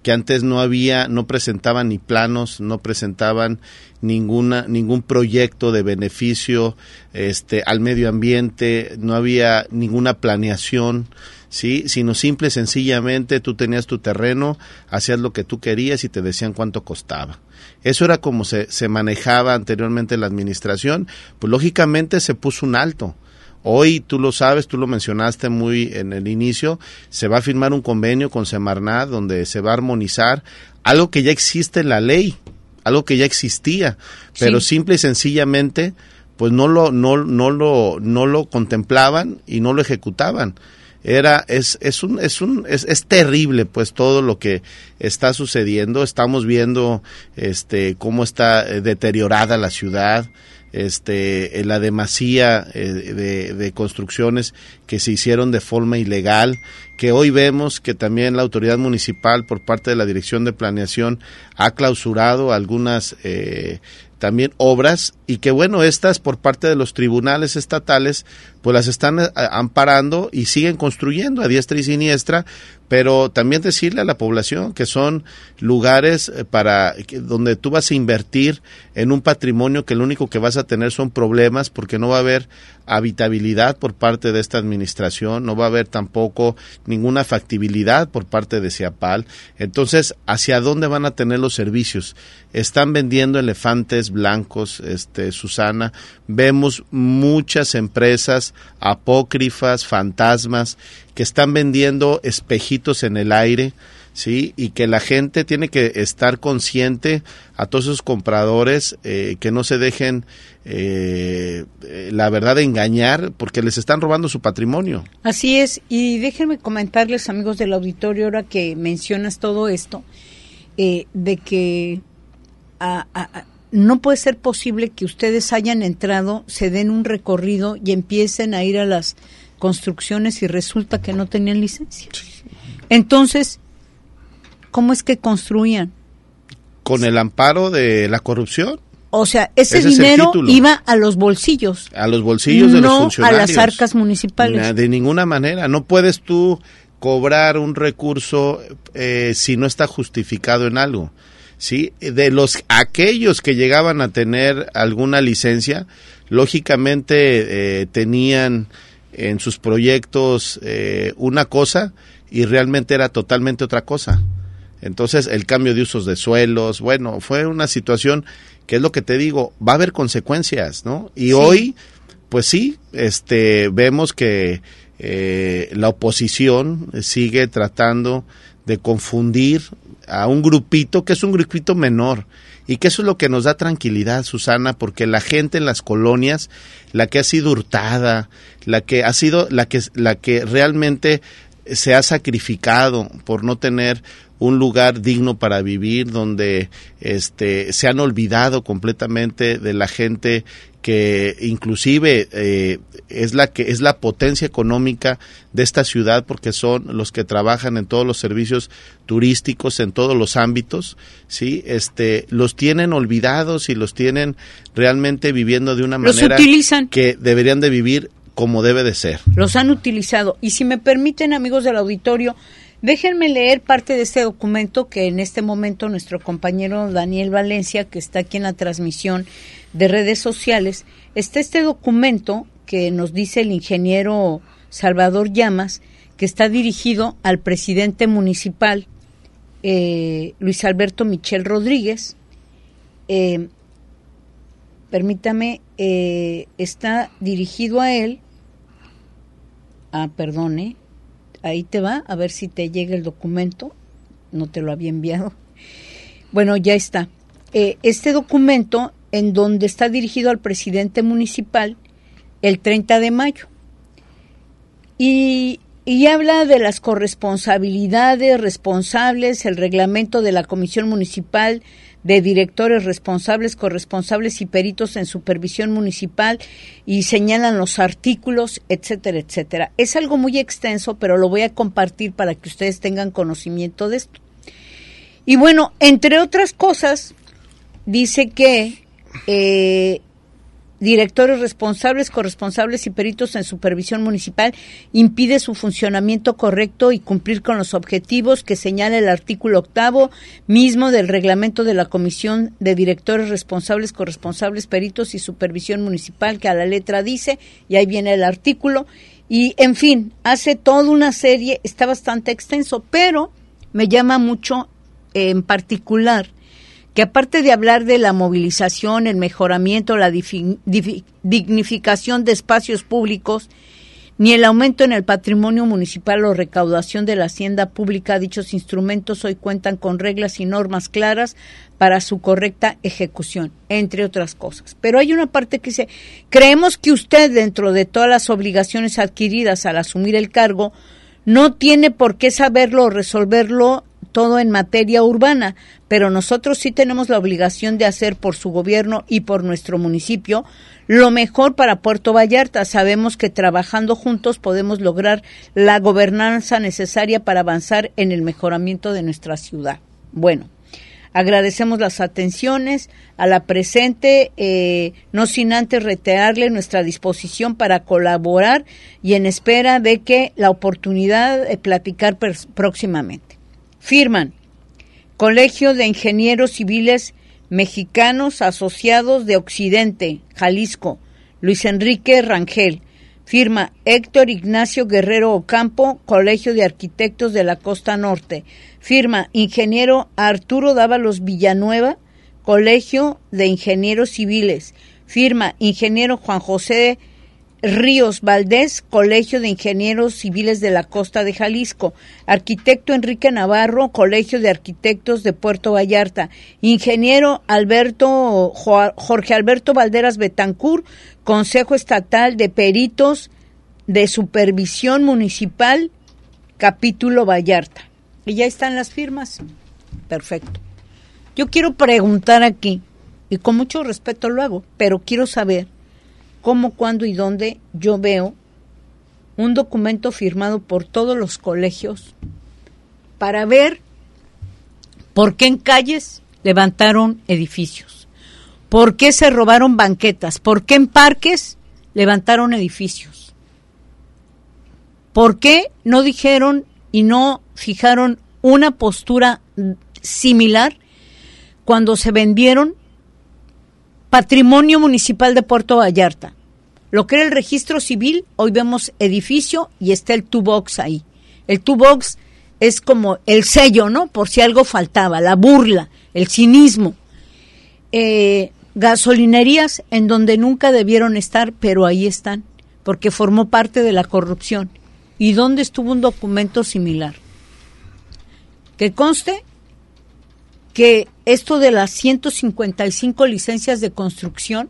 [SPEAKER 4] que antes no presentaban ni planos, no presentaban ningún proyecto de beneficio al medio ambiente, no había ninguna planeación, ¿sí? Sino simple y sencillamente tú tenías tu terreno, hacías lo que tú querías y te decían cuánto costaba. Eso era como se manejaba anteriormente la administración, pues lógicamente se puso un alto. Hoy, tú lo sabes, tú lo mencionaste muy en el inicio, se va a firmar un convenio con Semarnat donde se va a armonizar algo que ya existe en la ley, algo que ya existía, pero sí, simple y sencillamente pues no lo contemplaban y no lo ejecutaban. Es terrible pues todo lo que está sucediendo. Estamos viendo cómo está deteriorada la ciudad, la demasía de construcciones que se hicieron de forma ilegal, que hoy vemos que también la autoridad municipal por parte de la Dirección de Planeación ha clausurado algunas también obras, y que bueno, estas por parte de los tribunales estatales pues las están amparando y siguen construyendo a diestra y siniestra, pero también decirle a la población que son lugares donde tú vas a invertir en un patrimonio que lo único que vas a tener son problemas, porque no va a haber habitabilidad por parte de esta administración, no va a haber tampoco ninguna factibilidad por parte de Ciapal. Entonces, ¿hacia dónde van a tener los servicios? Están vendiendo elefantes blancos, Susana. Vemos muchas empresas apócrifas, fantasmas, que están vendiendo espejitos en el aire, ¿sí? Y que la gente tiene que estar consciente, a todos esos compradores, que no se dejen, la verdad, engañar, porque les están robando su patrimonio.
[SPEAKER 3] Así es, y déjenme comentarles, amigos del auditorio, ahora que mencionas todo esto, de que no puede ser posible que ustedes hayan entrado, se den un recorrido y empiecen a ir a las construcciones y resulta que no tenían licencia. Entonces, ¿cómo es que construían?
[SPEAKER 4] Con el amparo de la corrupción.
[SPEAKER 3] O sea, ese dinero iba a los bolsillos.
[SPEAKER 4] A los bolsillos de los funcionarios.
[SPEAKER 3] No a las arcas municipales.
[SPEAKER 4] De ninguna manera. No puedes tú cobrar un recurso si no está justificado en algo. ¿Sí? De aquellos que llegaban a tener alguna licencia, lógicamente tenían en sus proyectos una cosa y realmente era totalmente otra cosa. Entonces, el cambio de usos de suelos, bueno, fue una situación que es lo que te digo, va a haber consecuencias, ¿no? Y sí, hoy, pues sí, vemos que la oposición sigue tratando de confundir a un grupito que es un grupito menor, y que eso es lo que nos da tranquilidad, Susana, porque la gente en las colonias, la que ha sido hurtada, la que realmente se ha sacrificado por no tener un lugar digno para vivir, donde se han olvidado completamente de la gente que inclusive es la potencia económica de esta ciudad, porque son los que trabajan en todos los servicios turísticos, en todos los ámbitos, ¿sí? Los tienen olvidados y los tienen realmente viviendo de una manera que deberían de vivir como debe de ser.
[SPEAKER 3] Los han utilizado. Y si me permiten, amigos del auditorio, déjenme leer parte de este documento que en este momento nuestro compañero Daniel Valencia, que está aquí en la transmisión de redes sociales, está este documento que nos dice el ingeniero Salvador Llamas, que está dirigido al presidente municipal, Luis Alberto Michel Rodríguez. Permítame, está dirigido a él. Perdone. Ahí te va, a ver si te llega el documento. No te lo había enviado. Bueno, ya está. Este documento, en donde está dirigido al presidente municipal, el 30 de mayo. Y habla de las corresponsabilidades, responsables, el reglamento de la Comisión Municipal de Directores Responsables, Corresponsables y Peritos en Supervisión Municipal, y señalan los artículos, etcétera, etcétera. Es algo muy extenso, pero lo voy a compartir para que ustedes tengan conocimiento de esto. Y bueno, entre otras cosas, dice que directores responsables, corresponsables y peritos en supervisión municipal impide su funcionamiento correcto y cumplir con los objetivos que señala el artículo 8º mismo del reglamento de la Comisión de Directores Responsables, Corresponsables, Peritos y Supervisión Municipal, que a la letra dice, y ahí viene el artículo, y en fin, hace toda una serie, está bastante extenso, pero me llama mucho en particular que aparte de hablar de la movilización, el mejoramiento, la dignificación de espacios públicos, ni el aumento en el patrimonio municipal o recaudación de la hacienda pública, dichos instrumentos hoy cuentan con reglas y normas claras para su correcta ejecución, entre otras cosas. Pero hay una parte que dice, creemos que usted, dentro de todas las obligaciones adquiridas al asumir el cargo, no tiene por qué saberlo o resolverlo todo en materia urbana, pero nosotros sí tenemos la obligación de hacer por su gobierno y por nuestro municipio lo mejor para Puerto Vallarta. Sabemos que trabajando juntos podemos lograr la gobernanza necesaria para avanzar en el mejoramiento de nuestra ciudad. Bueno, agradecemos las atenciones a la presente, no sin antes reiterarle nuestra disposición para colaborar y en espera de que la oportunidad de platicar próximamente. Firman Colegio de Ingenieros Civiles Mexicanos Asociados de Occidente, Jalisco, Luis Enrique Rangel. Firma Héctor Ignacio Guerrero Ocampo, Colegio de Arquitectos de la Costa Norte. Firma Ingeniero Arturo Dávalos Villanueva, Colegio de Ingenieros Civiles. Firma Ingeniero Juan José Ríos Valdés, Colegio de Ingenieros Civiles de la Costa de Jalisco. Arquitecto Enrique Navarro, Colegio de Arquitectos de Puerto Vallarta. Ingeniero Jorge Alberto Valderas Betancur, Consejo Estatal de Peritos de Supervisión Municipal, Capítulo Vallarta. Y ya están las firmas. Perfecto. Yo quiero preguntar aquí, y con mucho respeto lo hago, pero quiero saber cómo, cuándo y dónde yo veo un documento firmado por todos los colegios para ver por qué en calles levantaron edificios, por qué se robaron banquetas, por qué en parques levantaron edificios, por qué no dijeron y no fijaron una postura similar cuando se vendieron patrimonio municipal de Puerto Vallarta. Lo que era el registro civil, hoy vemos edificio y está el toolbox ahí. El toolbox es como el sello, ¿no? Por si algo faltaba, la burla, el cinismo. Gasolinerías en donde nunca debieron estar, pero ahí están, porque formó parte de la corrupción. ¿Y dónde estuvo un documento similar? Que conste que esto de las 155 licencias de construcción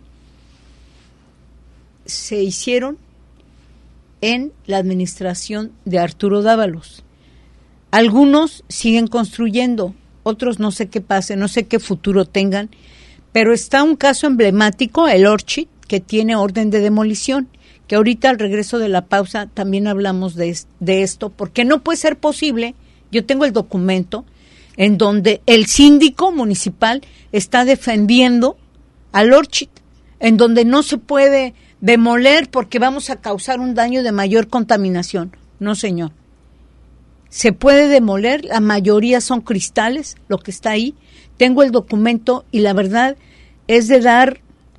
[SPEAKER 3] se hicieron en la administración de Arturo Dávalos. Algunos siguen construyendo, otros no sé qué pase, no sé qué futuro tengan, pero está un caso emblemático, el Orchid, que tiene orden de demolición, que ahorita al regreso de la pausa también hablamos de esto, porque no puede ser posible, yo tengo el documento, en donde el síndico municipal está defendiendo al Orchid, en donde no se puede demoler porque vamos a causar un daño de mayor contaminación. No, señor. Se puede demoler, la mayoría son cristales, lo que está ahí. Tengo el documento y la verdad es de dar,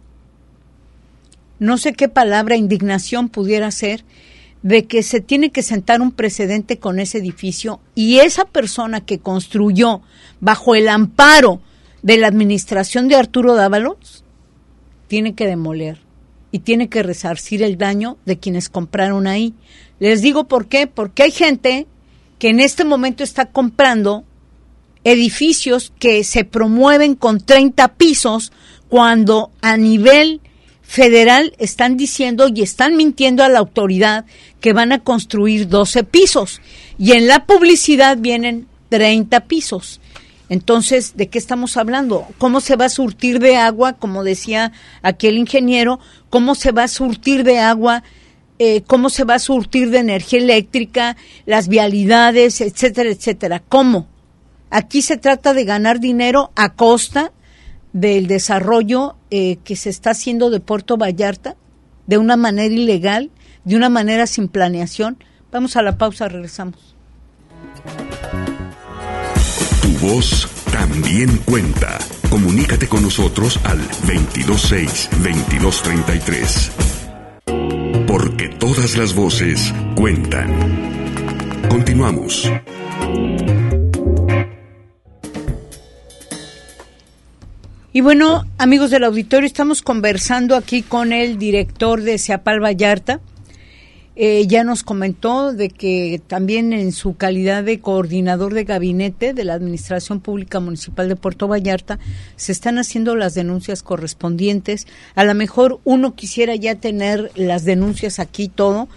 [SPEAKER 3] no sé qué palabra, indignación pudiera ser, de que se tiene que sentar un precedente con ese edificio y esa persona que construyó bajo el amparo de la administración de Arturo Dávalos tiene que demoler y tiene que resarcir el daño de quienes compraron ahí. Les digo por qué, porque hay gente que en este momento está comprando edificios que se promueven con 30 pisos cuando a nivel federal están diciendo y están mintiendo a la autoridad que van a construir 12 pisos y en la publicidad vienen 30 pisos. Entonces, ¿de qué estamos hablando? ¿Cómo se va a surtir de agua? Como decía aquel ingeniero, ¿cómo se va a surtir de agua? ¿Cómo se va a surtir de energía eléctrica? Las vialidades, etcétera, etcétera. ¿Cómo? Aquí se trata de ganar dinero a costa del desarrollo que se está haciendo de Puerto Vallarta de una manera ilegal, de una manera sin planeación. Vamos a la pausa, regresamos.
[SPEAKER 1] Tu voz también cuenta. Comunícate con nosotros al 226-2233. Porque todas las voces cuentan. Continuamos.
[SPEAKER 3] Y bueno, amigos del auditorio, estamos conversando aquí con el director de Ceapal Vallarta. Ya nos comentó de que también en su calidad de coordinador de gabinete de la Administración Pública Municipal de Puerto Vallarta se están haciendo las denuncias correspondientes. A lo mejor uno quisiera ya tener las denuncias aquí todo.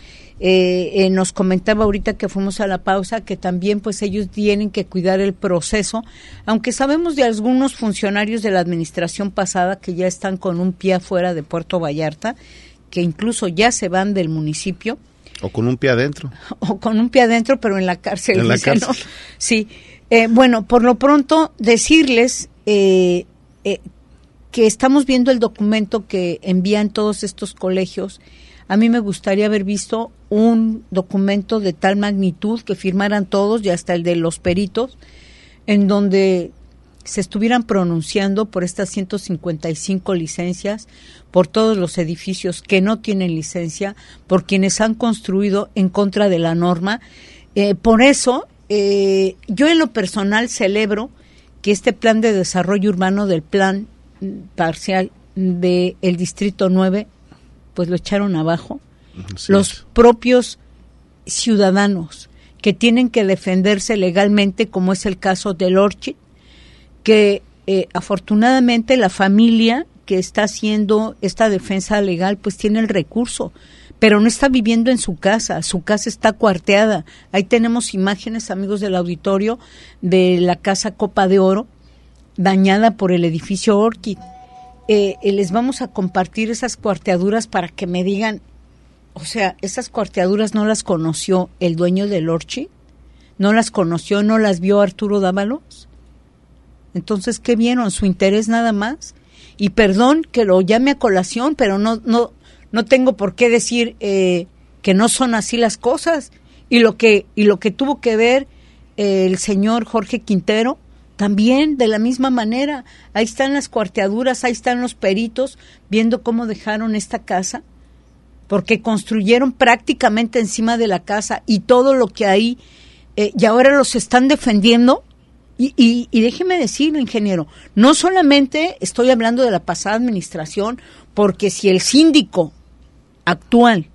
[SPEAKER 3] Nos comentaba ahorita que fuimos a la pausa que también pues ellos tienen que cuidar el proceso, aunque sabemos de algunos funcionarios de la administración pasada que ya están con un pie afuera de Puerto Vallarta, que incluso ya se van del municipio.
[SPEAKER 4] O con un pie adentro.
[SPEAKER 3] O con un pie adentro, pero en la cárcel.
[SPEAKER 4] En la cárcel.
[SPEAKER 3] ¿No? Sí. Bueno, por lo pronto decirles que estamos viendo el documento que envían todos estos colegios. A mí me gustaría haber visto un documento de tal magnitud que firmaran todos, y hasta el de los peritos, en donde se estuvieran pronunciando por estas 155 licencias, por todos los edificios que no tienen licencia, por quienes han construido en contra de la norma. Por eso, yo en lo personal celebro que este plan de desarrollo urbano del plan parcial del Distrito 9, pues lo echaron abajo. Los propios ciudadanos que tienen que defenderse legalmente, como es el caso del Orchid, que afortunadamente la familia que está haciendo esta defensa legal pues tiene el recurso, pero no está viviendo en su casa está cuarteada. Ahí tenemos imágenes, amigos del auditorio, de la casa Copa de Oro, dañada por el edificio Orchid. Les vamos a compartir esas cuarteaduras para que me digan, o sea, esas cuarteaduras no las conoció el dueño del Orchid, no las conoció, no las vio Arturo Dávalos. Entonces, ¿qué vieron? ¿Su interés nada más? Y perdón que lo llame a colación, pero no tengo por qué decir que no son así las cosas. Y lo que tuvo que ver el señor Jorge Quintero, también de la misma manera. Ahí están las cuarteaduras, ahí están los peritos, viendo cómo dejaron esta casa, porque construyeron prácticamente encima de la casa y todo lo que hay, y ahora los están defendiendo. Y déjeme decirlo, ingeniero, no solamente estoy hablando de la pasada administración, porque si el síndico actual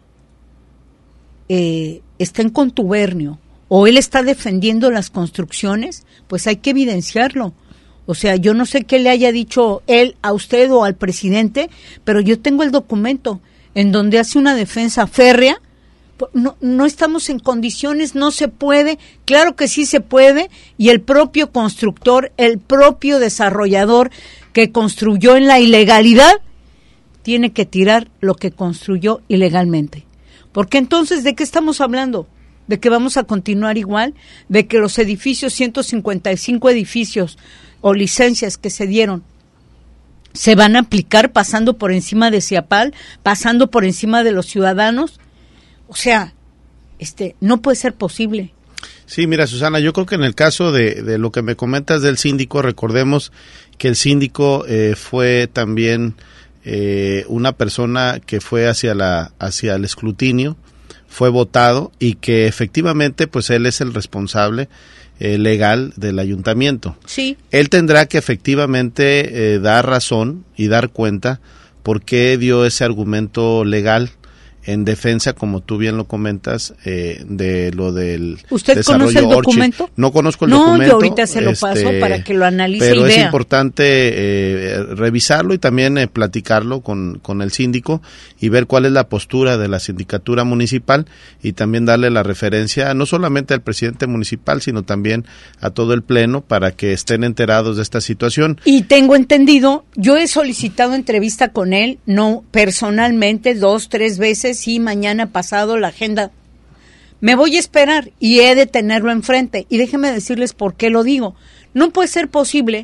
[SPEAKER 3] está en contubernio o él está defendiendo las construcciones, pues hay que evidenciarlo. O sea, yo no sé qué le haya dicho él a usted o al presidente, pero yo tengo el documento en donde hace una defensa férrea. No estamos en condiciones, no se puede, claro que sí se puede, y el propio constructor, el propio desarrollador que construyó en la ilegalidad, tiene que tirar lo que construyó ilegalmente. Porque entonces, ¿de qué estamos hablando? ¿De que vamos a continuar igual? ¿De que los edificios, 155 edificios o licencias que se dieron, se van a aplicar pasando por encima de Ceapal, pasando por encima de los ciudadanos? O sea, no puede ser posible.
[SPEAKER 4] Sí, mira, Susana, yo creo que en el caso de lo que me comentas del síndico, recordemos que el síndico fue también una persona que fue hacia el escrutinio, fue votado y que efectivamente pues él es el responsable legal del ayuntamiento.
[SPEAKER 3] Sí.
[SPEAKER 4] Él tendrá que efectivamente dar razón y dar cuenta por qué dio ese argumento legal en defensa, como tú bien lo comentas, de lo del
[SPEAKER 3] ¿Usted
[SPEAKER 4] desarrollo
[SPEAKER 3] conoce el documento?
[SPEAKER 4] Orchid. No conozco el documento.
[SPEAKER 3] No, yo ahorita se lo paso para que lo analice
[SPEAKER 4] pero
[SPEAKER 3] y vea.
[SPEAKER 4] es importante revisarlo y también platicarlo con el síndico y ver cuál es la postura de la sindicatura municipal y también darle la referencia no solamente al presidente municipal, sino también a todo el pleno para que estén enterados de esta situación.
[SPEAKER 3] Y tengo entendido, yo he solicitado entrevista con él, no personalmente, 2-3 veces, sí, mañana pasado la agenda. Me voy a esperar y he de tenerlo enfrente. Y déjenme decirles por qué lo digo. No puede ser posible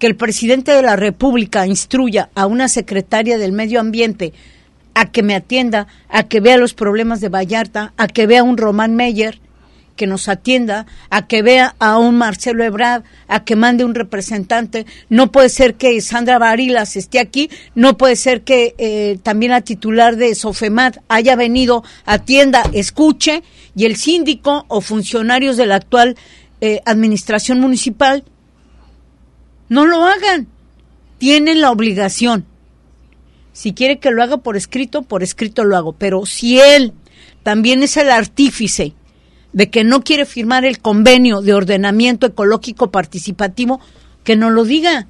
[SPEAKER 3] que el presidente de la República instruya a una secretaria del Medio Ambiente a que me atienda, a que vea los problemas de Vallarta, a que vea un Román Meyer que nos atienda, a que vea a un Marcelo Ebrard, a que mande un representante. No puede ser que Sandra Barilas esté aquí, no puede ser que también la titular de Sofemat haya venido, atienda, escuche, y el síndico o funcionarios de la actual administración municipal no lo hagan. Tienen la obligación. Si quiere que lo haga por escrito lo hago, pero si él también es el artífice de que no quiere firmar el convenio de ordenamiento ecológico participativo, que no lo diga,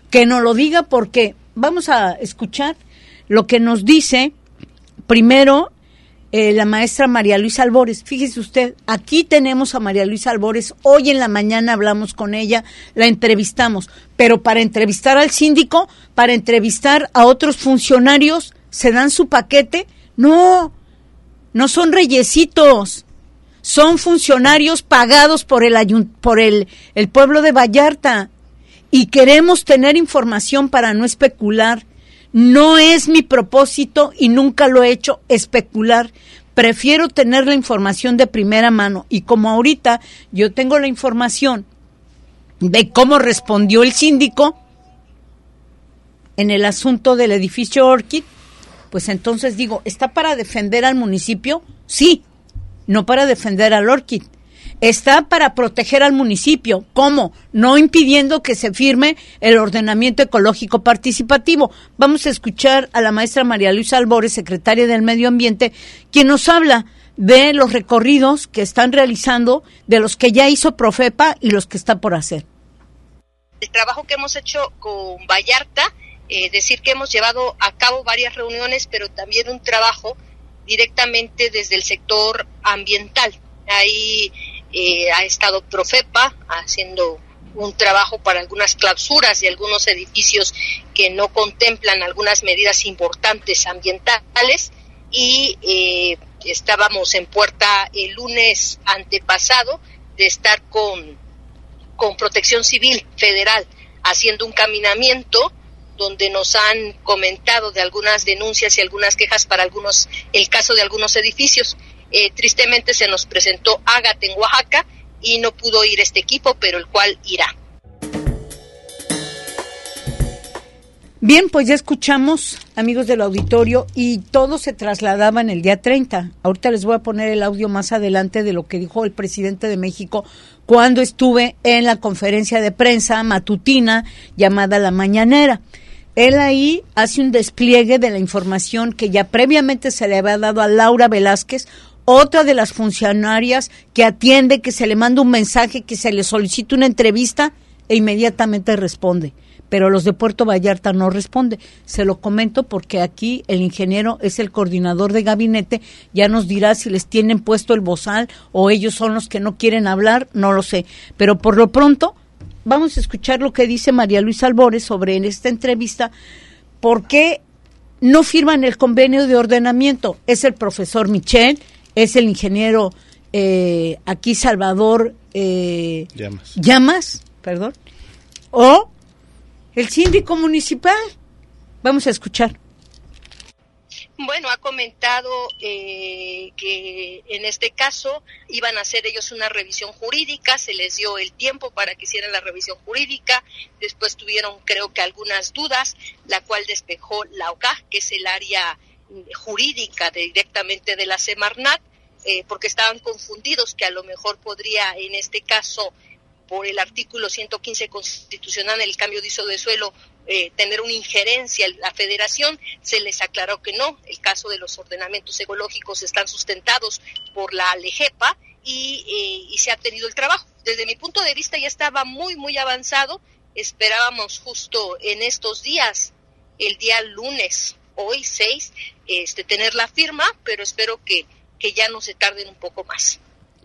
[SPEAKER 3] porque vamos a escuchar lo que nos dice primero la maestra María Luisa Albores. Fíjese usted, aquí tenemos a María Luisa Albores, hoy en la mañana hablamos con ella, la entrevistamos, pero para entrevistar al síndico, para entrevistar a otros funcionarios, ¿se dan su paquete? No son reyesitos. Son funcionarios pagados por el pueblo de Vallarta, y queremos tener información para no especular. No es mi propósito y nunca lo he hecho, especular. Prefiero tener la información de primera mano, y como ahorita yo tengo la información de cómo respondió el síndico en el asunto del edificio Orchid, pues entonces digo, ¿está para defender al municipio? Sí. No para defender al Orchid, está para proteger al municipio. ¿Cómo? No impidiendo que se firme el ordenamiento ecológico participativo. Vamos a escuchar a la maestra María Luisa Albores, secretaria del Medio Ambiente, quien nos habla de los recorridos que están realizando, de los que ya hizo Profepa y los que está por hacer.
[SPEAKER 5] El trabajo que hemos hecho con Vallarta, decir que hemos llevado a cabo varias reuniones, pero también un trabajo directamente desde el sector ambiental. Ahí ha estado Profepa haciendo un trabajo para algunas clausuras de algunos edificios que no contemplan algunas medidas importantes ambientales, y estábamos en puerta el lunes antepasado de estar con Protección Civil Federal haciendo un caminamiento donde nos han comentado de algunas denuncias y algunas quejas para el caso de algunos edificios. Tristemente se nos presentó Ágata en Oaxaca y no pudo ir este equipo, pero el cual irá.
[SPEAKER 3] Bien, pues ya escuchamos, amigos del auditorio, y todo se trasladaba en el día 30. Ahorita les voy a poner el audio más adelante de lo que dijo el presidente de México cuando estuve en la conferencia de prensa matutina llamada La Mañanera. Él ahí hace un despliegue de la información que ya previamente se le había dado a Laura Velázquez, otra de las funcionarias que atiende, que se le manda un mensaje, que se le solicita una entrevista e inmediatamente responde. Pero los de Puerto Vallarta no responde. Se lo comento porque aquí el ingeniero es el coordinador de gabinete, ya nos dirá si les tienen puesto el bozal o ellos son los que no quieren hablar, no lo sé. Pero por lo pronto vamos a escuchar lo que dice María Luisa Albores sobre en esta entrevista, por qué no firman el convenio de ordenamiento. Es el profesor Michel, es el ingeniero aquí Salvador Llamas, o el síndico municipal. Vamos a escuchar.
[SPEAKER 5] Bueno, ha comentado que en este caso iban a hacer ellos una revisión jurídica, se les dio el tiempo para que hicieran la revisión jurídica, después tuvieron creo que algunas dudas, la cual despejó la OCA, que es el área jurídica directamente de la Semarnat, porque estaban confundidos que a lo mejor podría en este caso por el artículo 115 constitucional, el cambio de uso de suelo, tener una injerencia en la federación. Se les aclaró que no, el caso de los ordenamientos ecológicos están sustentados por la LEGEPA y se ha tenido el trabajo. Desde mi punto de vista ya estaba muy, muy avanzado, esperábamos justo en estos días, el día lunes, hoy 6, tener la firma, pero espero que ya no se tarden un poco más.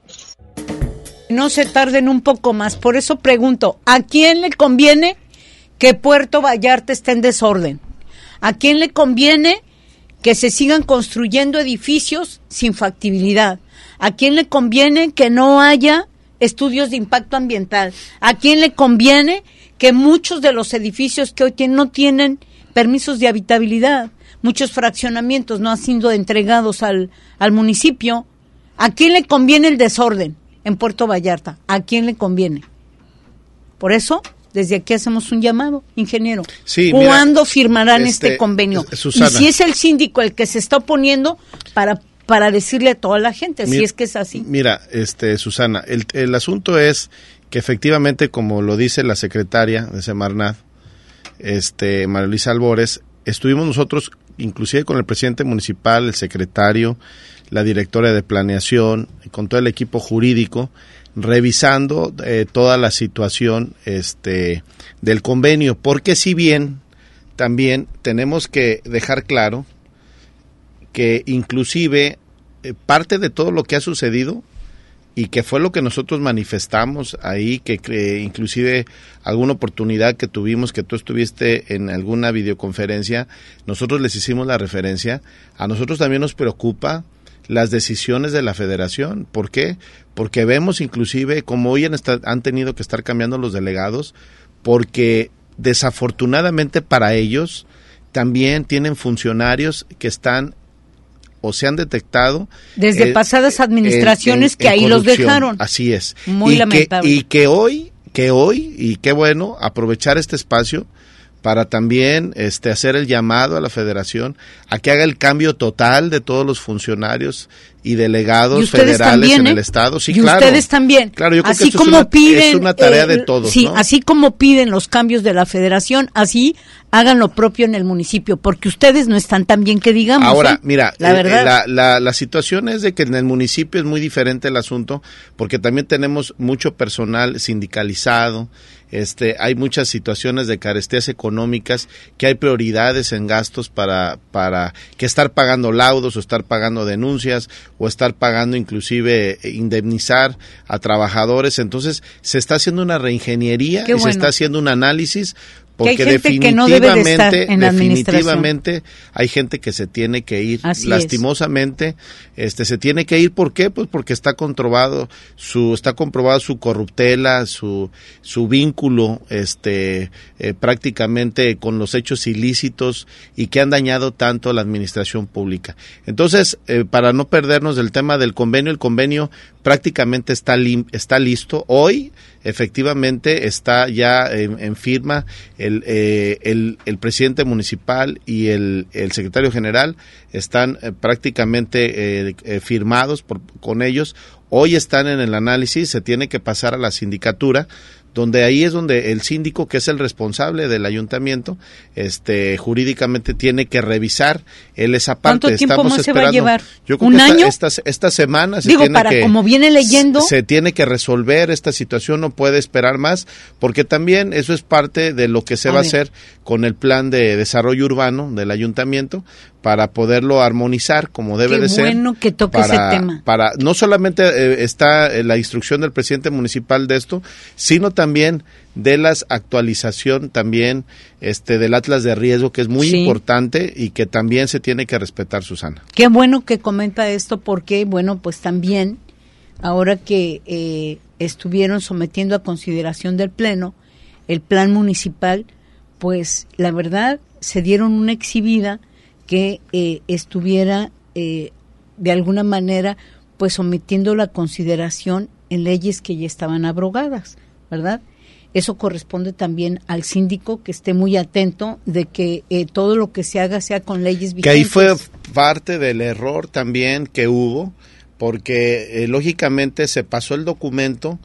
[SPEAKER 3] No se tarden un poco más. Por eso pregunto, ¿a quién le conviene que Puerto Vallarta esté en desorden? ¿A quién le conviene que se sigan construyendo edificios sin factibilidad? ¿A quién le conviene que no haya estudios de impacto ambiental? ¿A quién le conviene que muchos de los edificios que hoy tienen no tienen permisos de habitabilidad, muchos fraccionamientos no han sido entregados al municipio. ¿A quién le conviene el desorden en Puerto Vallarta? ¿A quién le conviene? Por eso, desde aquí hacemos un llamado, ingeniero.
[SPEAKER 4] Sí,
[SPEAKER 3] ¿Cuándo firmarán este convenio?
[SPEAKER 4] Susana.
[SPEAKER 3] Y si es el síndico el que se está oponiendo para decirle a toda la gente, si es que es así.
[SPEAKER 4] Mira, Susana, el asunto es que efectivamente, como lo dice la secretaria de Semarnat, María Luisa Albores, estuvimos nosotros, inclusive con el presidente municipal, el secretario, la directora de planeación, con todo el equipo jurídico, revisando toda la situación del convenio, porque si bien también tenemos que dejar claro que inclusive parte de todo lo que ha sucedido y que fue lo que nosotros manifestamos ahí, que inclusive alguna oportunidad que tuvimos, que tú estuviste en alguna videoconferencia, nosotros les hicimos la referencia, a nosotros también nos preocupa las decisiones de la federación. ¿Por qué? Porque vemos inclusive como hoy han tenido que estar cambiando los delegados, porque desafortunadamente para ellos también tienen funcionarios que están o se han detectado
[SPEAKER 3] desde pasadas administraciones que ahí los dejaron.
[SPEAKER 4] Así es.
[SPEAKER 3] Muy lamentable.
[SPEAKER 4] Y que hoy, y qué bueno, aprovechar este espacio para también hacer el llamado a la federación a que haga el cambio total de todos los funcionarios y delegados federales también, en el estado. Sí,
[SPEAKER 3] y claro. Ustedes también.
[SPEAKER 4] Claro, yo creo
[SPEAKER 3] así
[SPEAKER 4] que
[SPEAKER 3] como piden,
[SPEAKER 4] es una tarea de todos.
[SPEAKER 3] Sí,
[SPEAKER 4] ¿no?
[SPEAKER 3] Así como piden los cambios de la federación, así hagan lo propio en el municipio, porque ustedes no están tan bien que digamos.
[SPEAKER 4] Ahora, mira,
[SPEAKER 3] la verdad.
[SPEAKER 4] La situación es de que en el municipio es muy diferente el asunto, porque también tenemos mucho personal sindicalizado, hay muchas situaciones de carestías económicas, que hay prioridades en gastos para que estar pagando laudos o estar pagando denuncias o estar pagando inclusive indemnizar a trabajadores. Entonces se está haciendo una reingeniería y se está haciendo un análisis, porque definitivamente hay gente que se tiene que ir.
[SPEAKER 3] Así
[SPEAKER 4] lastimosamente se tiene que ir. ¿Por qué? Pues porque está comprobado su corruptela, su vínculo prácticamente con los hechos ilícitos y que han dañado tanto a la administración pública. Entonces, para no perdernos del tema del convenio, el convenio prácticamente está listo. Hoy efectivamente está ya en firma el presidente municipal y el secretario general están prácticamente firmados con ellos. Hoy están en el análisis, se tiene que pasar a la sindicatura, donde ahí es donde el síndico, que es el responsable del ayuntamiento, jurídicamente tiene que revisar esa parte.
[SPEAKER 3] ¿Cuánto tiempo
[SPEAKER 4] Estamos
[SPEAKER 3] más
[SPEAKER 4] esperando,
[SPEAKER 3] se va a llevar?
[SPEAKER 4] Yo creo
[SPEAKER 3] ¿Un
[SPEAKER 4] que
[SPEAKER 3] año?
[SPEAKER 4] Esta semana
[SPEAKER 3] como viene leyendo,
[SPEAKER 4] se tiene que resolver esta situación, no puede esperar más, porque también eso es parte de lo que se va a hacer con el plan de desarrollo urbano del ayuntamiento, para poderlo armonizar como debe de ser.
[SPEAKER 3] Qué bueno que toque ese tema.
[SPEAKER 4] No solamente está la instrucción del presidente municipal de esto, sino también de la actualización también del atlas de riesgo, que es muy importante y que también se tiene que respetar, Susana.
[SPEAKER 3] Qué bueno que comenta esto, porque bueno, pues también ahora que estuvieron sometiendo a consideración del Pleno el plan municipal, pues la verdad se dieron una exhibida que estuviera de alguna manera pues sometiendo la consideración en leyes que ya estaban abrogadas, ¿verdad? Eso corresponde también al síndico, que esté muy atento de que todo lo que se haga sea con leyes vigentes.
[SPEAKER 4] Que ahí fue parte del error también que hubo, porque lógicamente se pasó el documento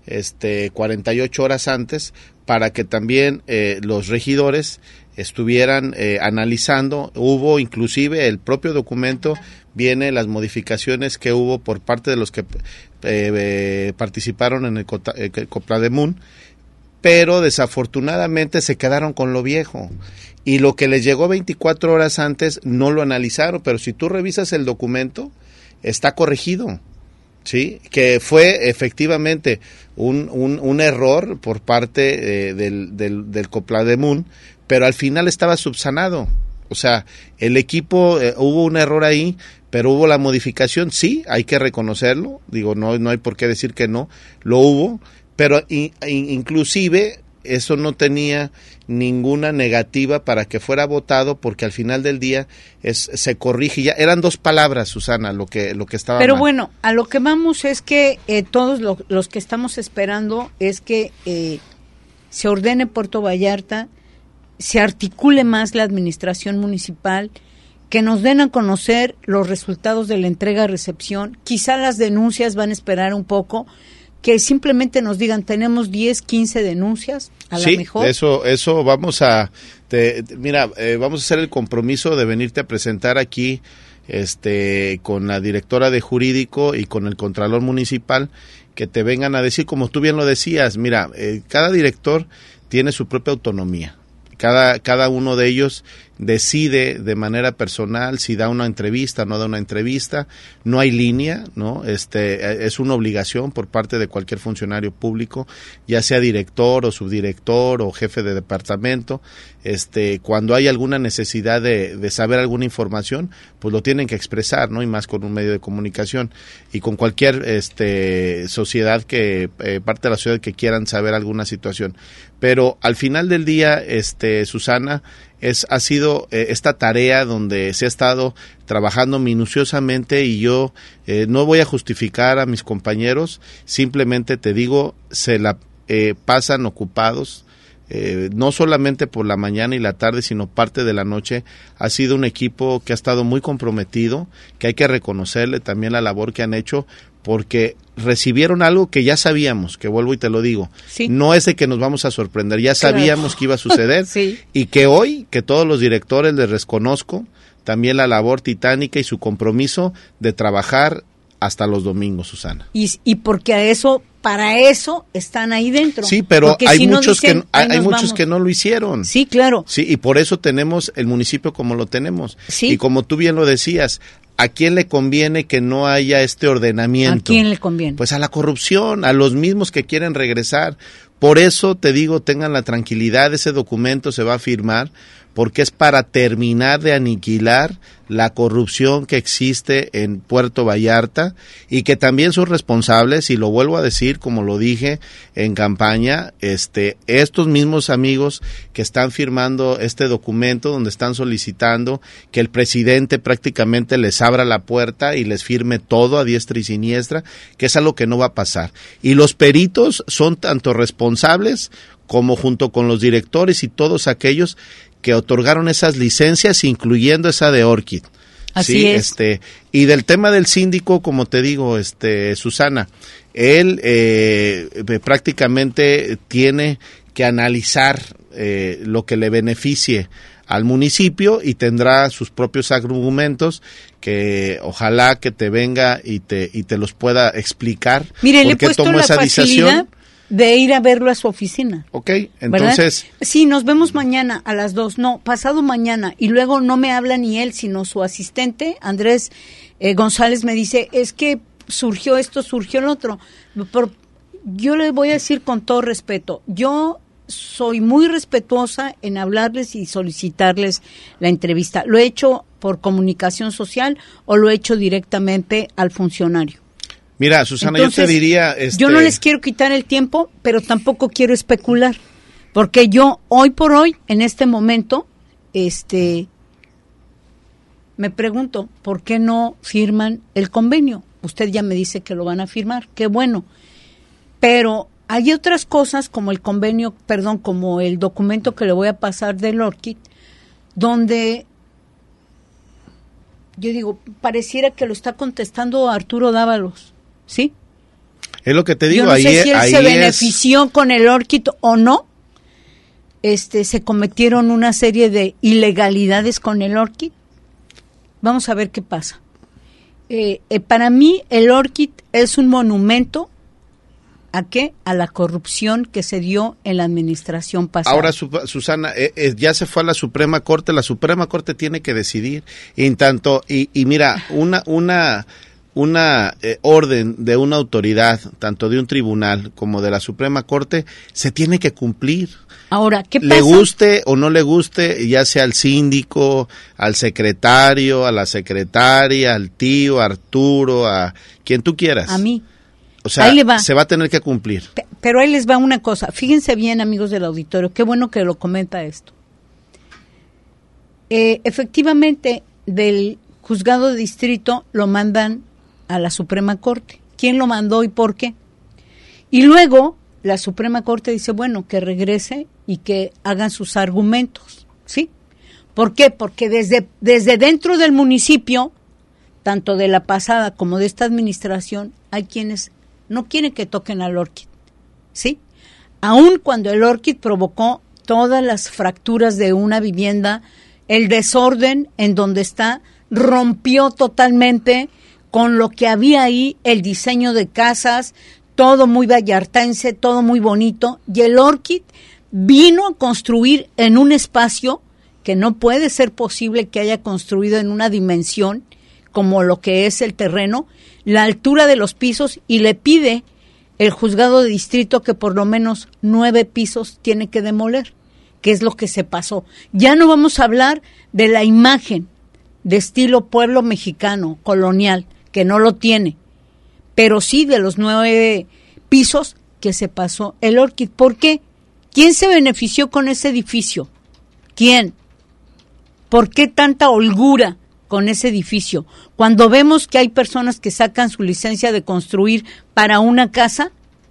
[SPEAKER 4] 48 horas antes para que también los regidores estuvieran analizando. Hubo inclusive el propio documento, viene las modificaciones que hubo por parte de los que participaron en el Coplademun, pero desafortunadamente se quedaron con lo viejo y lo que les llegó 24 horas antes no lo analizaron, pero si tú revisas el documento está corregido. Sí, que fue efectivamente un error por parte del Coplademun, pero al final estaba subsanado. O sea, el equipo, hubo un error ahí, pero hubo la modificación, sí, hay que reconocerlo, digo, no hay por qué decir que no, lo hubo, pero inclusive eso no tenía ninguna negativa para que fuera votado, porque al final del día se corrige. Ya eran 2 palabras, Susana, lo que estaba
[SPEAKER 3] Pero
[SPEAKER 4] mal.
[SPEAKER 3] bueno, a lo que vamos es que todos los que estamos esperando es que se ordene Puerto Vallarta, se articule más la administración municipal, que nos den a conocer los resultados de la entrega-recepción. Quizá las denuncias van a esperar un poco, que simplemente nos digan, tenemos 10, 15 denuncias, a lo mejor.
[SPEAKER 4] Eso vamos a, vamos a hacer el compromiso de venirte a presentar aquí, con la directora de jurídico y con el contralor municipal, que te vengan a decir, como tú bien lo decías, mira, cada director tiene su propia autonomía. Cada uno de ellos decide de manera personal si da una entrevista o no da una entrevista. No hay línea, ¿no? Es una obligación por parte de cualquier funcionario público, ya sea director o subdirector o jefe de departamento. Cuando hay alguna necesidad de saber alguna información, pues lo tienen que expresar, ¿no? Y más con un medio de comunicación y con cualquier sociedad parte de la sociedad que quieran saber alguna situación. Pero al final del día, Susana, ha sido esta tarea donde se ha estado trabajando minuciosamente, y yo no voy a justificar a mis compañeros, simplemente te digo, se la pasan ocupados. No solamente por la mañana y la tarde, sino parte de la noche. Ha sido un equipo que ha estado muy comprometido, que hay que reconocerle también la labor que han hecho, porque recibieron algo que ya sabíamos, que vuelvo y te lo digo, sí. No es de que nos vamos a sorprender, ya sabíamos que iba a suceder, sí. Y que hoy, que todos los directores les reconozco también la labor titánica y su compromiso de trabajar hasta los domingos, Susana.
[SPEAKER 3] Y porque para eso están ahí dentro.
[SPEAKER 4] Sí, pero porque hay muchos que no lo hicieron.
[SPEAKER 3] Sí, claro.
[SPEAKER 4] Sí, y por eso tenemos el municipio como lo tenemos.
[SPEAKER 3] Sí.
[SPEAKER 4] Y como tú bien lo decías, ¿a quién le conviene que no haya este ordenamiento?
[SPEAKER 3] ¿A quién le conviene?
[SPEAKER 4] Pues a la corrupción, a los mismos que quieren regresar. Por eso te digo, tengan la tranquilidad, ese documento se va a firmar, porque es para terminar de aniquilar la corrupción que existe en Puerto Vallarta, y que también son responsables, y lo vuelvo a decir como lo dije en campaña, estos mismos amigos que están firmando este documento donde están solicitando que el presidente prácticamente les abra la puerta y les firme todo a diestra y siniestra, que es algo que no va a pasar. Y los peritos son tanto responsables como junto con los directores y todos aquellos que otorgaron esas licencias, incluyendo esa de Orchid.
[SPEAKER 3] Así
[SPEAKER 4] ¿sí?
[SPEAKER 3] es.
[SPEAKER 4] Y del tema del síndico, como te digo, Susana, él prácticamente tiene que analizar lo que le beneficie al municipio, y tendrá sus propios argumentos que ojalá que te venga y te los pueda explicar.
[SPEAKER 3] Mire, le he puesto la facilidad de ir a verlo a su oficina.
[SPEAKER 4] Ok, entonces...
[SPEAKER 3] ¿verdad? Sí, nos vemos mañana a las 2, no, pasado mañana, y luego no me habla ni él, sino su asistente, Andrés González, me dice, es que surgió esto, surgió el otro. Pero yo le voy a decir con todo respeto, yo soy muy respetuosa en hablarles y solicitarles la entrevista. Lo he hecho por comunicación social o lo he hecho directamente al funcionario.
[SPEAKER 4] Mira, Susana, entonces, yo te diría...
[SPEAKER 3] Yo no les quiero quitar el tiempo, pero tampoco quiero especular, porque yo, hoy por hoy, en este momento, me pregunto, ¿por qué no firman el convenio? Usted ya me dice que lo van a firmar, qué bueno, pero hay otras cosas como el convenio, como el documento que le voy a pasar del Orchid, donde... yo digo, pareciera que lo está contestando Arturo Dávalos, ¿sí?
[SPEAKER 4] Es lo que te digo.
[SPEAKER 3] Yo no sé si él se benefició con el Orchid o no. Se cometieron una serie de ilegalidades con el Orchid. Vamos a ver qué pasa. Para mí el Orchid es un monumento ¿a qué? A la corrupción que se dio en la administración pasada.
[SPEAKER 4] Ahora, Susana, ya se fue a la Suprema Corte tiene que decidir, y mira, una orden de una autoridad, tanto de un tribunal como de la Suprema Corte, se tiene que cumplir.
[SPEAKER 3] Ahora, ¿qué pasa?
[SPEAKER 4] Le guste o no le guste, ya sea al síndico, al secretario, a la secretaria, al tío, a Arturo, a quien tú quieras.
[SPEAKER 3] A mí.
[SPEAKER 4] O sea, se va a tener que cumplir.
[SPEAKER 3] Pero ahí les va una cosa. Fíjense bien, amigos del auditorio, qué bueno que lo comenta esto. Efectivamente, del juzgado de distrito lo mandan a la Suprema Corte. ¿Quién lo mandó y por qué? Y luego la Suprema Corte dice, bueno, que regrese y que hagan sus argumentos, ¿sí? ¿Por qué? Porque desde dentro del municipio, tanto de la pasada como de esta administración, hay quienes no quieren que toquen al Orchid, ¿sí? Aun cuando el Orchid provocó todas las fracturas de una vivienda, el desorden en donde está, rompió totalmente con lo que había ahí, el diseño de casas, todo muy vallartense, todo muy bonito, y el Orchid vino a construir en un espacio que no puede ser posible que haya construido en una dimensión como lo que es el terreno, la altura de los pisos, y le pide el juzgado de distrito que por lo menos 9 pisos tiene que demoler, que es lo que se pasó. Ya no vamos a hablar de la imagen de estilo pueblo mexicano, colonial, que no lo tiene, pero sí de los 9 pisos que se pasó el Orchid. ¿Por qué? ¿Quién se benefició con ese edificio? ¿Quién? ¿Por qué tanta holgura con ese edificio? Cuando vemos que hay personas que sacan su licencia de construir para una casa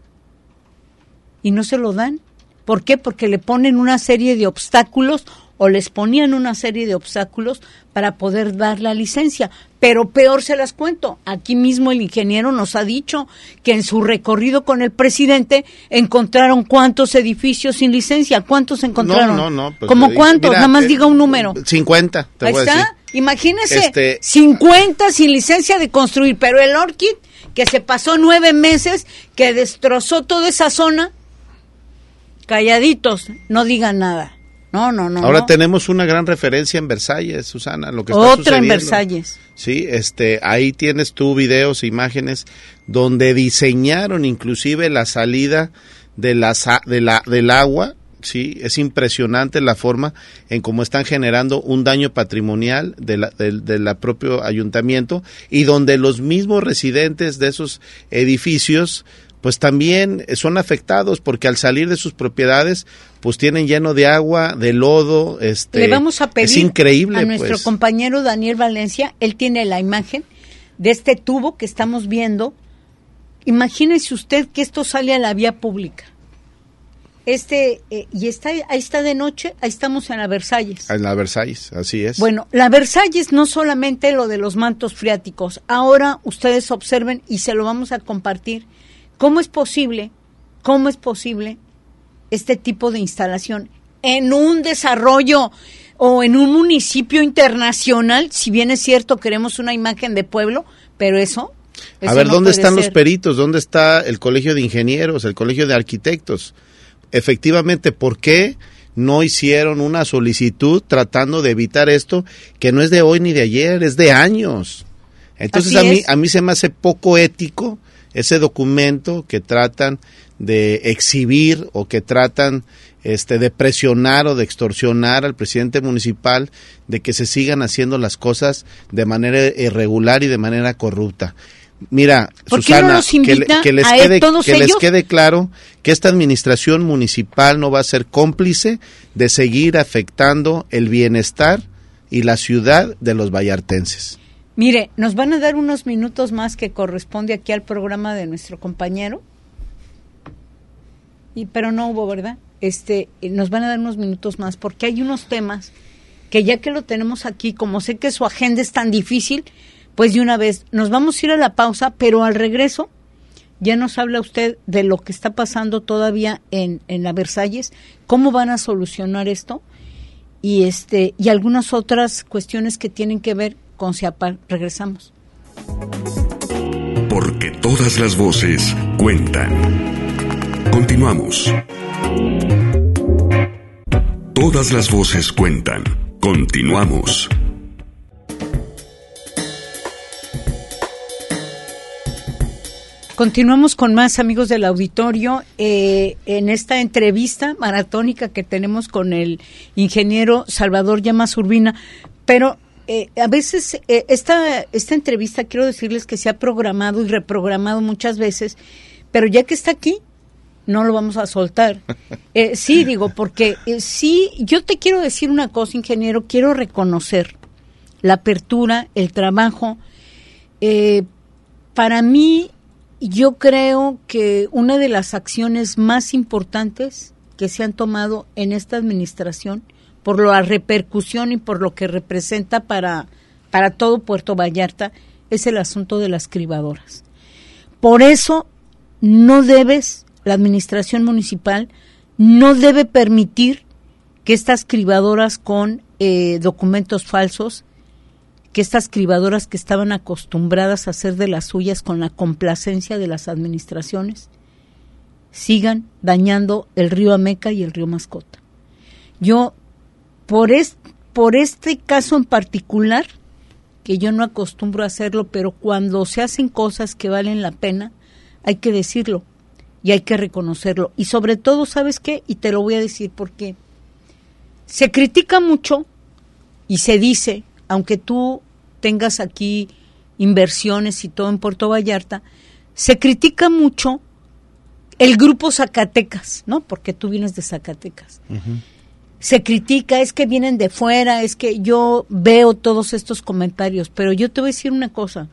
[SPEAKER 3] y no se lo dan. ¿Por qué? Porque le ponen una serie de obstáculos o les ponían una serie de obstáculos para poder dar la licencia. Pero peor se las cuento. Aquí mismo el ingeniero nos ha dicho que en su recorrido con el presidente encontraron cuántos edificios sin licencia. ¿Cuántos encontraron?
[SPEAKER 4] No. Pues,
[SPEAKER 3] ¿cómo cuántos?
[SPEAKER 4] Mira,
[SPEAKER 3] nada más diga un número.
[SPEAKER 4] 50, te voy a decir.
[SPEAKER 3] Imagínese, 50 sin licencia de construir, pero el Orchid, que se pasó 9 meses, que destrozó toda esa zona, calladitos, no digan nada. No.
[SPEAKER 4] Ahora tenemos una gran referencia en Versalles, Susana, lo que está
[SPEAKER 3] otra
[SPEAKER 4] sucediendo.
[SPEAKER 3] En Versalles.
[SPEAKER 4] Sí, ahí tienes tú videos, imágenes donde diseñaron inclusive la salida del agua. Sí, es impresionante la forma en cómo están generando un daño patrimonial de la propio ayuntamiento, y donde los mismos residentes de esos edificios pues también son afectados, porque al salir de sus propiedades pues tienen lleno de agua, de lodo.
[SPEAKER 3] Le vamos a pedir
[SPEAKER 4] es increíble,
[SPEAKER 3] a nuestro compañero Daniel Valencia, él tiene la imagen de este tubo que estamos viendo. Imagínese usted que esto sale a la vía pública. Ahí está de noche, ahí estamos en la Versalles.
[SPEAKER 4] En la Versalles, así es.
[SPEAKER 3] Bueno, la Versalles no solamente lo de los mantos freáticos. Ahora ustedes observen, y se lo vamos a compartir, ¿cómo es posible este tipo de instalación en un desarrollo o en un municipio internacional? Si bien es cierto, queremos una imagen de pueblo, pero eso
[SPEAKER 4] a ver,
[SPEAKER 3] no
[SPEAKER 4] ¿dónde
[SPEAKER 3] puede
[SPEAKER 4] están
[SPEAKER 3] ser.
[SPEAKER 4] Los peritos? ¿Dónde está el colegio de ingenieros, el colegio de arquitectos? Efectivamente, ¿por qué no hicieron una solicitud tratando de evitar esto, que no es de hoy ni de ayer, es de años? Entonces a mí se me hace poco ético ese documento que tratan de exhibir, o que tratan de presionar o de extorsionar al presidente municipal de que se sigan haciendo las cosas de manera irregular y de manera corrupta. Mira, Susana, que les quede claro que esta administración municipal no va a ser cómplice de seguir afectando el bienestar y la ciudad de los vallartenses.
[SPEAKER 3] Mire, nos van a dar unos minutos más que corresponde aquí al programa de nuestro compañero, pero no hubo, ¿verdad? Nos van a dar unos minutos más porque hay unos temas que, ya que lo tenemos aquí, como sé que su agenda es tan difícil, pues de una vez nos vamos a ir a la pausa, pero al regreso ya nos habla usted de lo que está pasando todavía en la Versalles, cómo van a solucionar esto y algunas otras cuestiones que tienen que ver con CEAPAL. Regresamos.
[SPEAKER 1] Porque todas las voces cuentan. Continuamos. Todas las voces cuentan. Continuamos.
[SPEAKER 3] Continuamos con más, amigos del auditorio, en esta entrevista maratónica que tenemos con el ingeniero Salvador Llamas Urbina. Pero a veces esta entrevista, quiero decirles que se ha programado y reprogramado muchas veces, pero ya que está aquí, no lo vamos a soltar. Sí, digo, porque sí, yo te quiero decir una cosa, ingeniero, quiero reconocer la apertura, el trabajo. Para mí, yo creo que una de las acciones más importantes que se han tomado en esta administración, por la repercusión y por lo que representa para todo Puerto Vallarta, es el asunto de las cribadoras. Por eso la administración municipal no debe permitir que estas cribadoras con documentos falsos, que estas cribadoras que estaban acostumbradas a hacer de las suyas con la complacencia de las administraciones, sigan dañando el río Ameca y el río Mascota. Yo, por este caso en particular, que yo no acostumbro a hacerlo, pero cuando se hacen cosas que valen la pena, hay que decirlo y hay que reconocerlo. Y sobre todo, ¿sabes qué? Y te lo voy a decir porque se critica mucho y se dice, aunque tú tengas aquí inversiones y todo en Puerto Vallarta, se critica mucho el grupo Zacatecas, ¿no? Porque tú vienes de Zacatecas. Uh-huh. Se critica, es que vienen de fuera, es que yo veo todos estos comentarios, pero yo te voy a decir una cosa.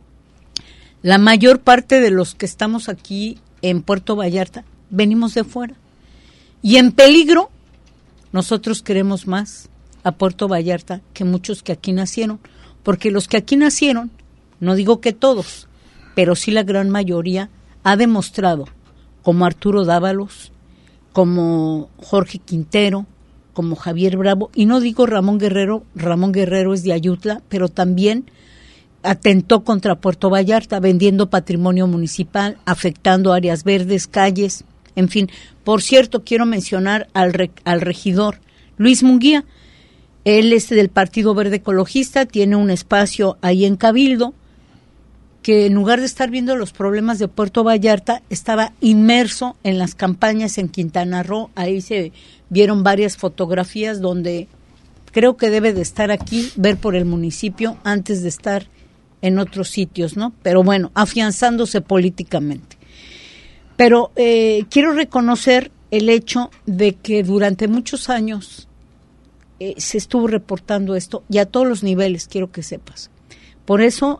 [SPEAKER 3] La mayor parte de los que estamos aquí en Puerto Vallarta venimos de fuera. Y en peligro, nosotros queremos más a Puerto Vallarta que muchos que aquí nacieron. Porque los que aquí nacieron, no digo que todos, pero sí la gran mayoría, ha demostrado, como Arturo Dávalos, como Jorge Quintero, como Javier Bravo, y no digo Ramón Guerrero es de Ayutla, pero también atentó contra Puerto Vallarta, vendiendo patrimonio municipal, afectando áreas verdes, calles, en fin. Por cierto, quiero mencionar al regidor Luis Munguía. Él es del Partido Verde Ecologista, tiene un espacio ahí en Cabildo, que en lugar de estar viendo los problemas de Puerto Vallarta, estaba inmerso en las campañas en Quintana Roo. Ahí se vieron varias fotografías donde creo que debe de estar aquí, ver por el municipio antes de estar en otros sitios, ¿no? Pero bueno, afianzándose políticamente. Pero quiero reconocer el hecho de que durante muchos años se estuvo reportando esto, y a todos los niveles, quiero que sepas. Por eso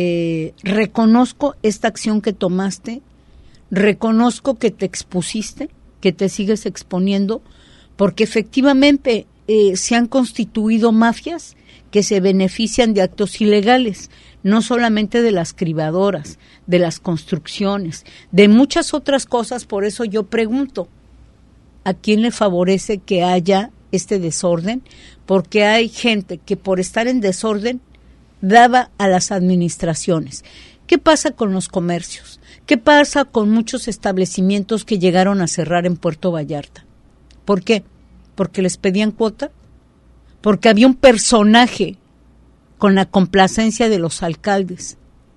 [SPEAKER 3] reconozco esta acción que tomaste, reconozco que te expusiste, que te sigues exponiendo, porque efectivamente se han constituido mafias que se benefician de actos ilegales, no solamente de las cribadoras, de las construcciones, de muchas otras cosas. Por eso yo pregunto, ¿a quién le favorece que haya este desorden? Porque hay gente que por estar en desorden daba a las administraciones. ¿Qué pasa con los comercios? ¿Qué pasa con muchos establecimientos que llegaron a cerrar en Puerto Vallarta? ¿Por qué? ¿Porque les pedían cuota? ¿Porque había un personaje con la complacencia de los alcaldes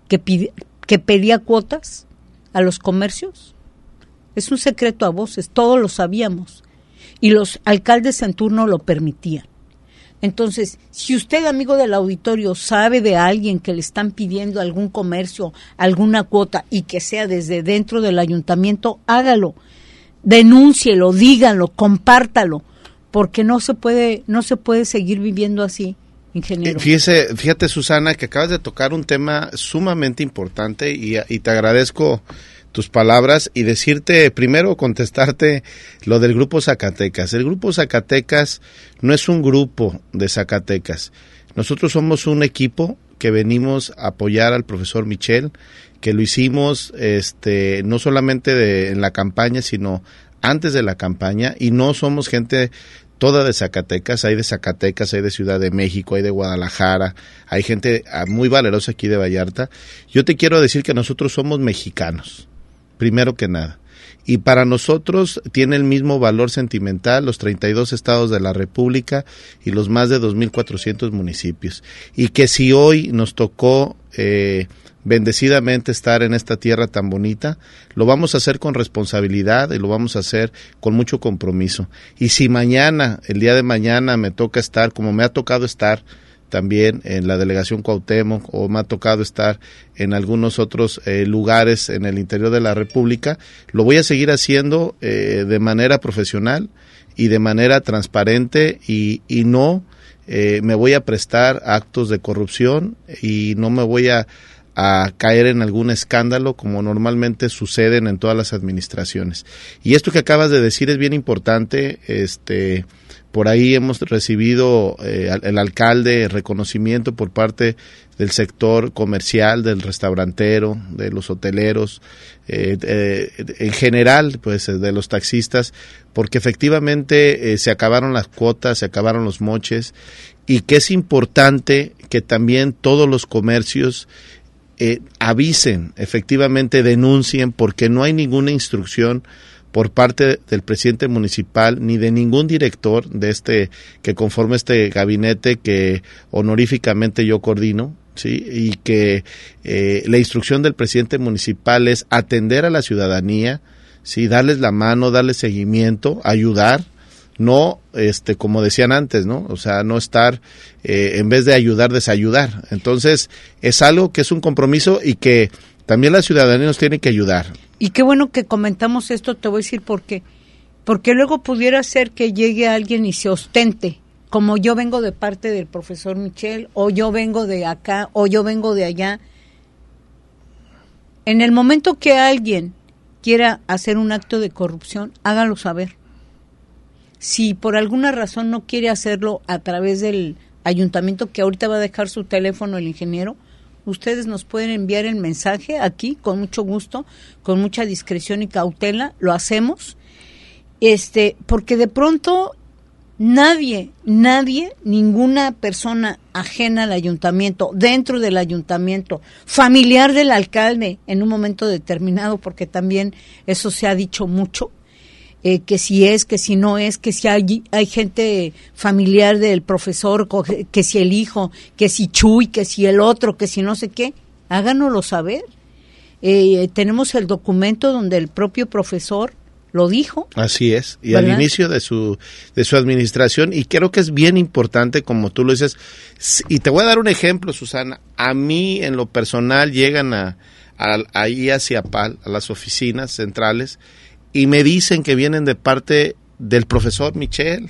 [SPEAKER 3] que pedía cuotas a los comercios? Es un secreto a voces, todos lo sabíamos, y los alcaldes en turno lo permitían. Entonces, si usted, amigo del auditorio, sabe de alguien que le están pidiendo algún comercio, alguna cuota, y que sea desde dentro del ayuntamiento, hágalo, denúncielo, díganlo, compártalo, porque no se puede seguir viviendo así, ingeniero.
[SPEAKER 4] Fíjate, Susana, que acabas de tocar un tema sumamente importante y te agradezco tus palabras y decirte, primero contestarte lo del Grupo Zacatecas. El Grupo Zacatecas no es un grupo de Zacatecas. Nosotros somos un equipo que venimos a apoyar al profesor Michel, que lo hicimos no solamente en la campaña, sino antes de la campaña, y no somos gente toda de Zacatecas, hay de Zacatecas, hay de Ciudad de México, hay de Guadalajara, hay gente muy valerosa aquí de Vallarta. Yo te quiero decir que nosotros somos mexicanos, primero que nada, y para nosotros tiene el mismo valor sentimental los 32 estados de la República y los más de 2.400 municipios, y que si hoy nos tocó bendecidamente estar en esta tierra tan bonita, lo vamos a hacer con responsabilidad y lo vamos a hacer con mucho compromiso. Y si mañana, el día de mañana, me toca estar, como me ha tocado estar también en la delegación Cuauhtémoc, o me ha tocado estar en algunos otros lugares en el interior de la República. Lo voy a seguir haciendo de manera profesional y de manera transparente, y no me voy a prestar a actos de corrupción, y no me voy a caer en algún escándalo como normalmente suceden en todas las administraciones. Y esto que acabas de decir es bien importante. Por ahí hemos recibido el alcalde reconocimiento por parte del sector comercial, del restaurantero, de los hoteleros, en general, pues de los taxistas, porque efectivamente se acabaron las cuotas, se acabaron los moches, y que es importante que también todos los comercios avisen, efectivamente denuncien, porque no hay ninguna instrucción por parte del presidente municipal ni de ningún director de que conforma este gabinete que honoríficamente yo coordino, ¿sí? Y que la instrucción del presidente municipal es atender a la ciudadanía, ¿sí? Darles la mano, darles seguimiento, ayudar, no como decían antes, ¿no? O sea, no estar en vez de ayudar, desayudar. Entonces, es algo que es un compromiso y que también la ciudadanía nos tiene que ayudar.
[SPEAKER 3] Y qué bueno que comentamos esto, te voy a decir por qué. Porque luego pudiera ser que llegue alguien y se ostente, como yo vengo de parte del profesor Michel, o yo vengo de acá, o yo vengo de allá. En el momento que alguien quiera hacer un acto de corrupción, hágalo saber. Si por alguna razón no quiere hacerlo a través del ayuntamiento, que ahorita va a dejar su teléfono el ingeniero, ustedes nos pueden enviar el mensaje aquí, con mucho gusto, con mucha discreción y cautela, lo hacemos, porque de pronto nadie, ninguna persona ajena al ayuntamiento, dentro del ayuntamiento, familiar del alcalde en un momento determinado, porque también eso se ha dicho mucho, que si es, que si no es, que si hay gente familiar del profesor, que si el hijo, que si Chuy, que si el otro, que si no sé qué, háganoslo saber. Tenemos el documento donde el propio profesor lo dijo. Así es,
[SPEAKER 4] y ¿verdad? Al inicio de su administración, y creo que es bien importante, como tú lo dices, y te voy a dar un ejemplo, Susana. A mí, en lo personal, llegan ahí hacia PAL, a las oficinas centrales, y me dicen que vienen de parte del profesor Michel.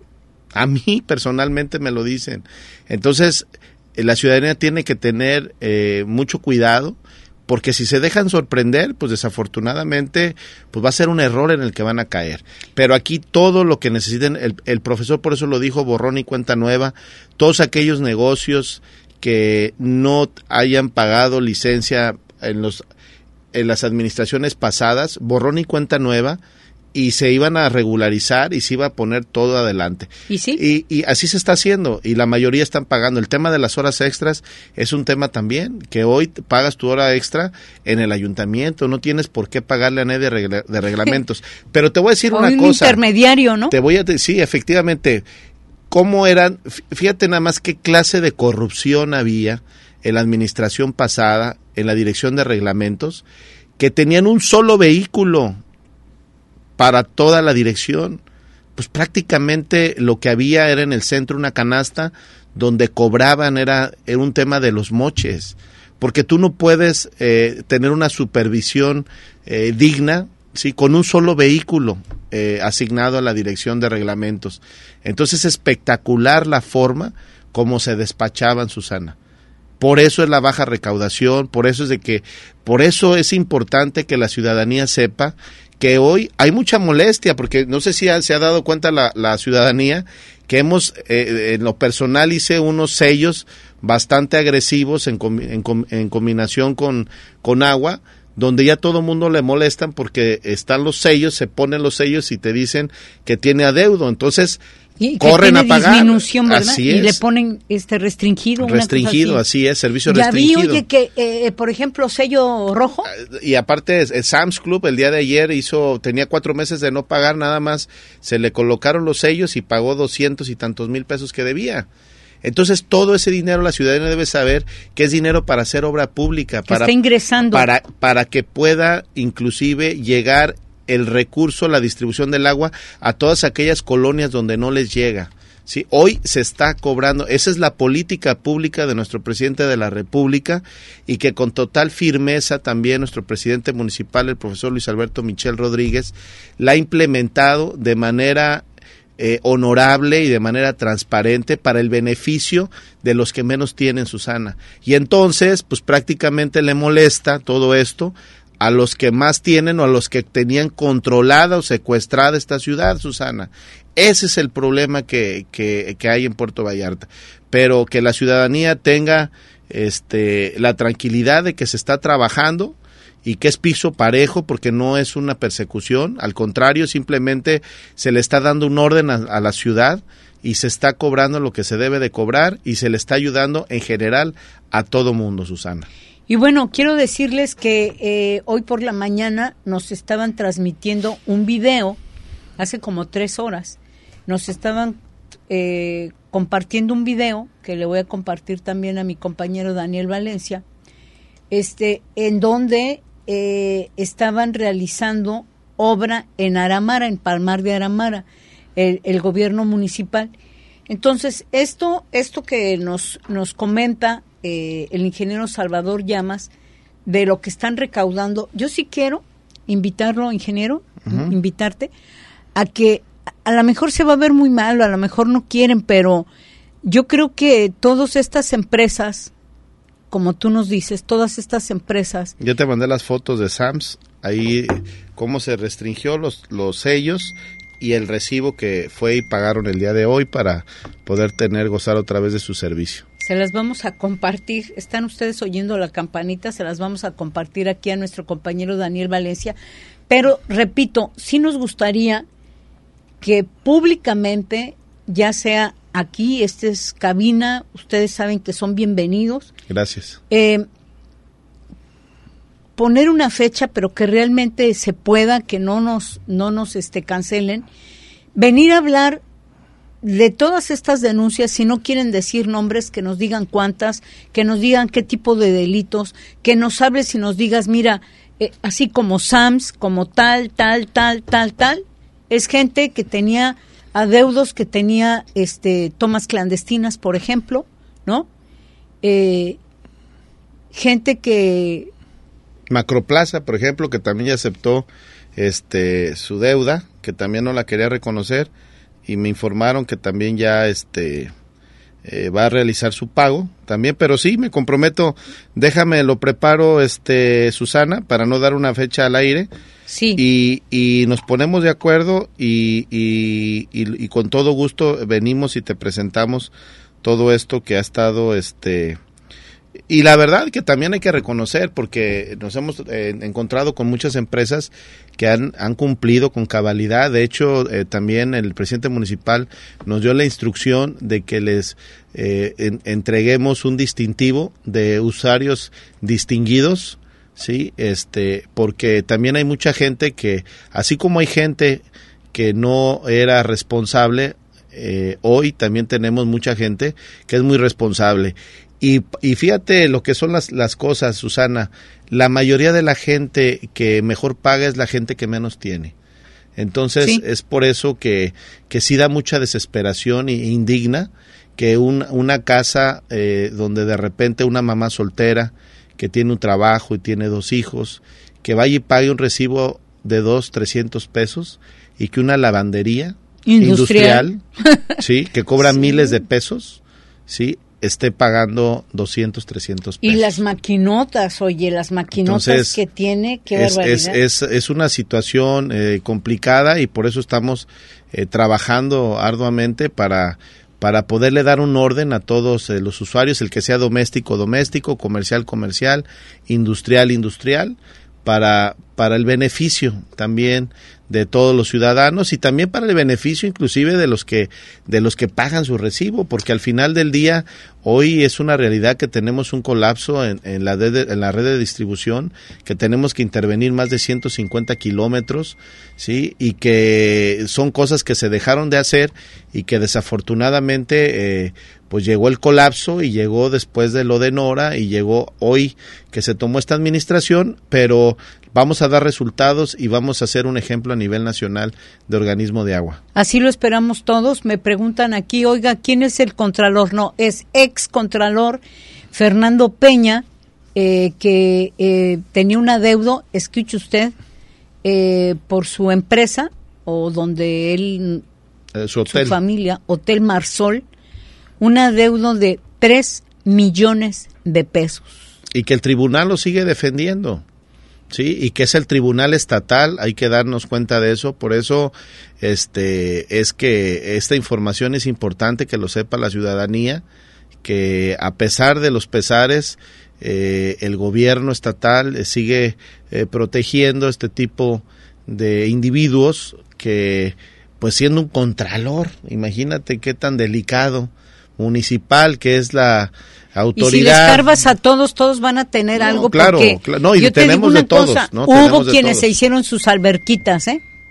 [SPEAKER 4] A mí personalmente me lo dicen. Entonces, la ciudadanía tiene que tener mucho cuidado, porque si se dejan sorprender, pues desafortunadamente pues va a ser un error en el que van a caer. Pero aquí todo lo que necesiten, el profesor por eso lo dijo, borrón y cuenta nueva, todos aquellos negocios que no hayan pagado licencia en las administraciones pasadas, borrón y cuenta nueva, y se iban a regularizar y se iba a poner todo adelante.
[SPEAKER 3] ¿Y sí?
[SPEAKER 4] Y así se está haciendo, y la mayoría están pagando. El tema de las horas extras es un tema también, que hoy pagas tu hora extra en el ayuntamiento, no tienes por qué pagarle a nadie de reglamentos. Pero te voy a decir una cosa.
[SPEAKER 3] Un intermediario, ¿no?
[SPEAKER 4] Sí, efectivamente. ¿Cómo eran? Fíjate nada más qué clase de corrupción había en la administración pasada, en la dirección de reglamentos, que tenían un solo vehículo para toda la dirección. Pues prácticamente lo que había era en el centro una canasta donde cobraban, era un tema de los moches, porque tú no puedes tener una supervisión digna, ¿sí?, con un solo vehículo asignado a la dirección de reglamentos. Entonces, espectacular la forma como se despachaban, Susana. Por eso es la baja recaudación, por eso es importante que la ciudadanía sepa que hoy hay mucha molestia, porque no sé si se ha dado cuenta la ciudadanía que hemos, en lo personal, hice unos sellos bastante agresivos en combinación con agua, donde ya todo el mundo le molestan porque están los sellos, se ponen los sellos y te dicen que tiene adeudo. Entonces,
[SPEAKER 3] y
[SPEAKER 4] corren a pagar.
[SPEAKER 3] Disminución, ¿verdad?
[SPEAKER 4] Así es.
[SPEAKER 3] Y le ponen restringido.
[SPEAKER 4] Restringido, así es, servicio
[SPEAKER 3] ya
[SPEAKER 4] restringido.
[SPEAKER 3] Ya vi, oye, que por ejemplo, sello rojo.
[SPEAKER 4] Y aparte, el Sam's Club el día de ayer tenía 4 meses de no pagar, nada más se le colocaron los sellos y pagó 200 y tantos mil pesos que debía. Entonces, todo ese dinero la ciudadanía debe saber que es dinero para hacer obra pública,
[SPEAKER 3] está ingresando.
[SPEAKER 4] Para que pueda inclusive llegar el recurso, la distribución del agua a todas aquellas colonias donde no les llega, Sí, hoy se está cobrando, esa es la política pública de nuestro presidente de la República y que con total firmeza también nuestro presidente municipal, el profesor Luis Alberto Michel Rodríguez, la ha implementado de manera honorable y de manera transparente para el beneficio de los que menos tienen, Susana. Y entonces, pues prácticamente le molesta todo esto a los que más tienen o a los que tenían controlada o secuestrada esta ciudad, Susana. Ese es el problema que hay en Puerto Vallarta. Pero que la ciudadanía tenga la tranquilidad de que se está trabajando y que es piso parejo, porque no es una persecución, al contrario, simplemente se le está dando un orden a la ciudad y se está cobrando lo que se debe de cobrar y se le está ayudando en general a todo mundo, Susana.
[SPEAKER 3] Y bueno, quiero decirles que hoy por la mañana nos estaban transmitiendo un video, hace como 3 horas, nos estaban compartiendo un video, que le voy a compartir también a mi compañero Daniel Valencia, en donde estaban realizando obra en Aramara, en Palmar de Aramara, el gobierno municipal. Entonces, esto que nos comenta el ingeniero Salvador Llamas, de lo que están recaudando, yo sí quiero invitarlo, ingeniero, invitarte, a que a lo mejor se va a ver muy mal, a lo mejor no quieren, pero yo creo que todas estas empresas, como tú nos dices, todas estas empresas...
[SPEAKER 4] Yo te mandé las fotos de Sams, ahí cómo se restringió los sellos y el recibo que fue y pagaron el día de hoy para poder gozar otra vez de su servicio.
[SPEAKER 3] Se las vamos a compartir, están ustedes oyendo la campanita, se las vamos a compartir aquí a nuestro compañero Daniel Valencia, pero repito, sí nos gustaría que públicamente, ya sea aquí, esta es cabina, ustedes saben que son bienvenidos.
[SPEAKER 4] Gracias.
[SPEAKER 3] Poner una fecha, pero que realmente se pueda, que no nos cancelen, venir a hablar de todas estas denuncias. Si no quieren decir nombres, que nos digan cuántas, que nos digan qué tipo de delitos, que nos hables y nos digas, mira, así como Sams, como tal, es gente que tenía adeudos, que tenía tomas clandestinas, por ejemplo, ¿no? Gente que...
[SPEAKER 4] Macroplaza, por ejemplo, que también ya aceptó su deuda, que también no la quería reconocer, y me informaron que también ya va a realizar su pago también, pero sí, me comprometo, déjame, lo preparo, Susana, para no dar una fecha al aire.
[SPEAKER 3] Sí.
[SPEAKER 4] Y nos ponemos de acuerdo y con todo gusto venimos y te presentamos todo esto que ha estado y la verdad que también hay que reconocer, porque nos hemos encontrado con muchas empresas que han cumplido con cabalidad. De hecho, también el presidente municipal nos dio la instrucción de que les entreguemos un distintivo de usuarios distinguidos, sí, porque también hay mucha gente que, así como hay gente que no era responsable, hoy también tenemos mucha gente que es muy responsable. Y fíjate lo que son las cosas, Susana, la mayoría de la gente que mejor paga es la gente que menos tiene. Entonces, sí, es por eso que sí da mucha desesperación e indigna que una casa donde de repente una mamá soltera que tiene un trabajo y tiene 2 hijos, que vaya y pague un recibo de 300 pesos, y que una lavandería industrial sí, que cobra miles de pesos, sí, esté pagando 200, 300 pesos.
[SPEAKER 3] Y las maquinotas, oye, las maquinotas. Entonces, que tiene, qué barbaridad.
[SPEAKER 4] Es una situación complicada, y por eso estamos trabajando arduamente para poderle dar un orden a todos los usuarios, el que sea doméstico, comercial, industrial, para el beneficio también de todos los ciudadanos, y también para el beneficio inclusive de los que pagan su recibo, porque al final del día hoy es una realidad que tenemos un colapso en la red de distribución, que tenemos que intervenir más de 150 kilómetros, sí, y que son cosas que se dejaron de hacer y que desafortunadamente pues llegó el colapso, y llegó después de lo de Nora, y llegó hoy que se tomó esta administración, pero vamos a dar resultados y vamos a ser un ejemplo a nivel nacional de organismo de agua.
[SPEAKER 3] Así lo esperamos todos. Me preguntan aquí, oiga, ¿quién es el Contralor? No, es ex Contralor Fernando Peña, que tenía un adeudo, escuche usted, por su empresa o donde él,
[SPEAKER 4] su
[SPEAKER 3] familia, Hotel Marsol, un adeudo de 3 millones de pesos.
[SPEAKER 4] Y que el tribunal lo sigue defendiendo, ¿sí? Y que es el tribunal estatal, hay que darnos cuenta de eso. Por eso es que esta información es importante que lo sepa la ciudadanía, que a pesar de los pesares, el gobierno estatal sigue protegiendo este tipo de individuos que, pues siendo un contralor, imagínate qué tan delicado, municipal, que es la autoridad. Y si
[SPEAKER 3] les escarbas a todos van a tener algo.
[SPEAKER 4] Claro, no, y
[SPEAKER 3] yo
[SPEAKER 4] tenemos de todos.
[SPEAKER 3] Cosa,
[SPEAKER 4] ¿no?
[SPEAKER 3] Hubo quienes se hicieron sus alberquitas,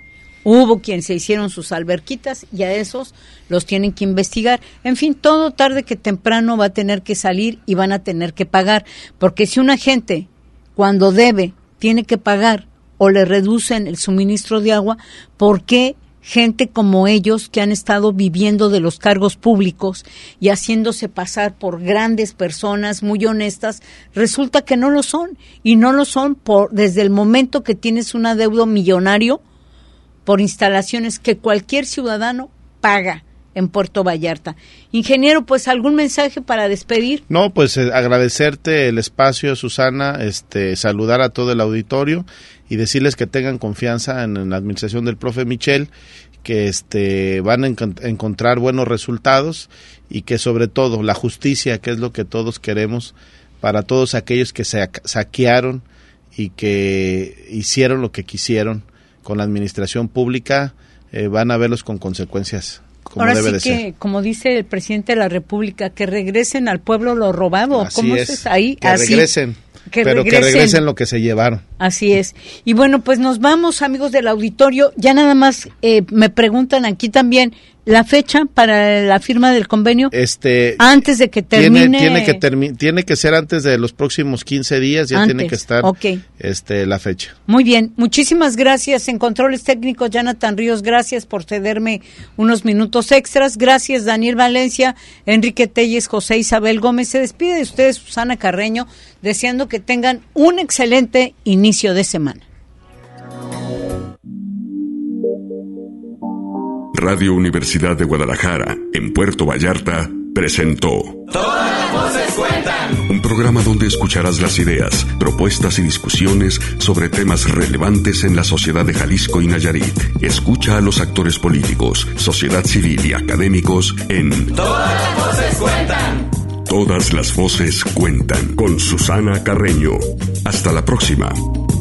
[SPEAKER 3] Hubo quienes se hicieron sus alberquitas y a esos los tienen que investigar. En fin, todo tarde que temprano va a tener que salir y van a tener que pagar. Porque si una gente, cuando debe, tiene que pagar o le reducen el suministro de agua, ¿por qué gente como ellos que han estado viviendo de los cargos públicos y haciéndose pasar por grandes personas muy honestas, resulta que no lo son? Y no lo son desde el momento que tienes un adeudo millonario por instalaciones que cualquier ciudadano paga en Puerto Vallarta. Ingeniero, pues algún mensaje para despedir.
[SPEAKER 4] No, pues agradecerte el espacio, Susana, saludar a todo el auditorio y decirles que tengan confianza en la administración del profe Michel, que van a encontrar buenos resultados y que sobre todo la justicia, que es lo que todos queremos para todos aquellos que se saquearon y que hicieron lo que quisieron con la administración pública, van a verlos con consecuencias. Como
[SPEAKER 3] ahora
[SPEAKER 4] debe
[SPEAKER 3] sí
[SPEAKER 4] de
[SPEAKER 3] que,
[SPEAKER 4] ser.
[SPEAKER 3] Como dice el presidente de la República, que regresen al pueblo lo robado.
[SPEAKER 4] Así
[SPEAKER 3] ¿Cómo
[SPEAKER 4] es
[SPEAKER 3] ahí?
[SPEAKER 4] Que
[SPEAKER 3] así,
[SPEAKER 4] regresen, que regresen lo que se llevaron.
[SPEAKER 3] Así es. Y bueno, pues nos vamos, amigos del auditorio. Ya nada más me preguntan aquí también la fecha para la firma del convenio. Antes de que termine.
[SPEAKER 4] Tiene que ser antes de los próximos 15 días, ya tiene que estar la fecha.
[SPEAKER 3] Muy bien, muchísimas gracias. En controles técnicos, Jonathan Ríos, gracias por cederme unos minutos extras. Gracias, Daniel Valencia, Enrique Telles, José Isabel Gómez. Se despide de ustedes, Susana Carreño, deseando que tengan un excelente inicio de semana.
[SPEAKER 1] Radio Universidad de Guadalajara, en Puerto Vallarta, presentó
[SPEAKER 2] Todas las voces cuentan.
[SPEAKER 1] Un programa donde escucharás las ideas, propuestas y discusiones sobre temas relevantes en la sociedad de Jalisco y Nayarit. Escucha a los actores políticos, sociedad civil y académicos en
[SPEAKER 2] Todas las voces cuentan.
[SPEAKER 1] Todas las voces cuentan con Susana Carreño. Hasta la próxima.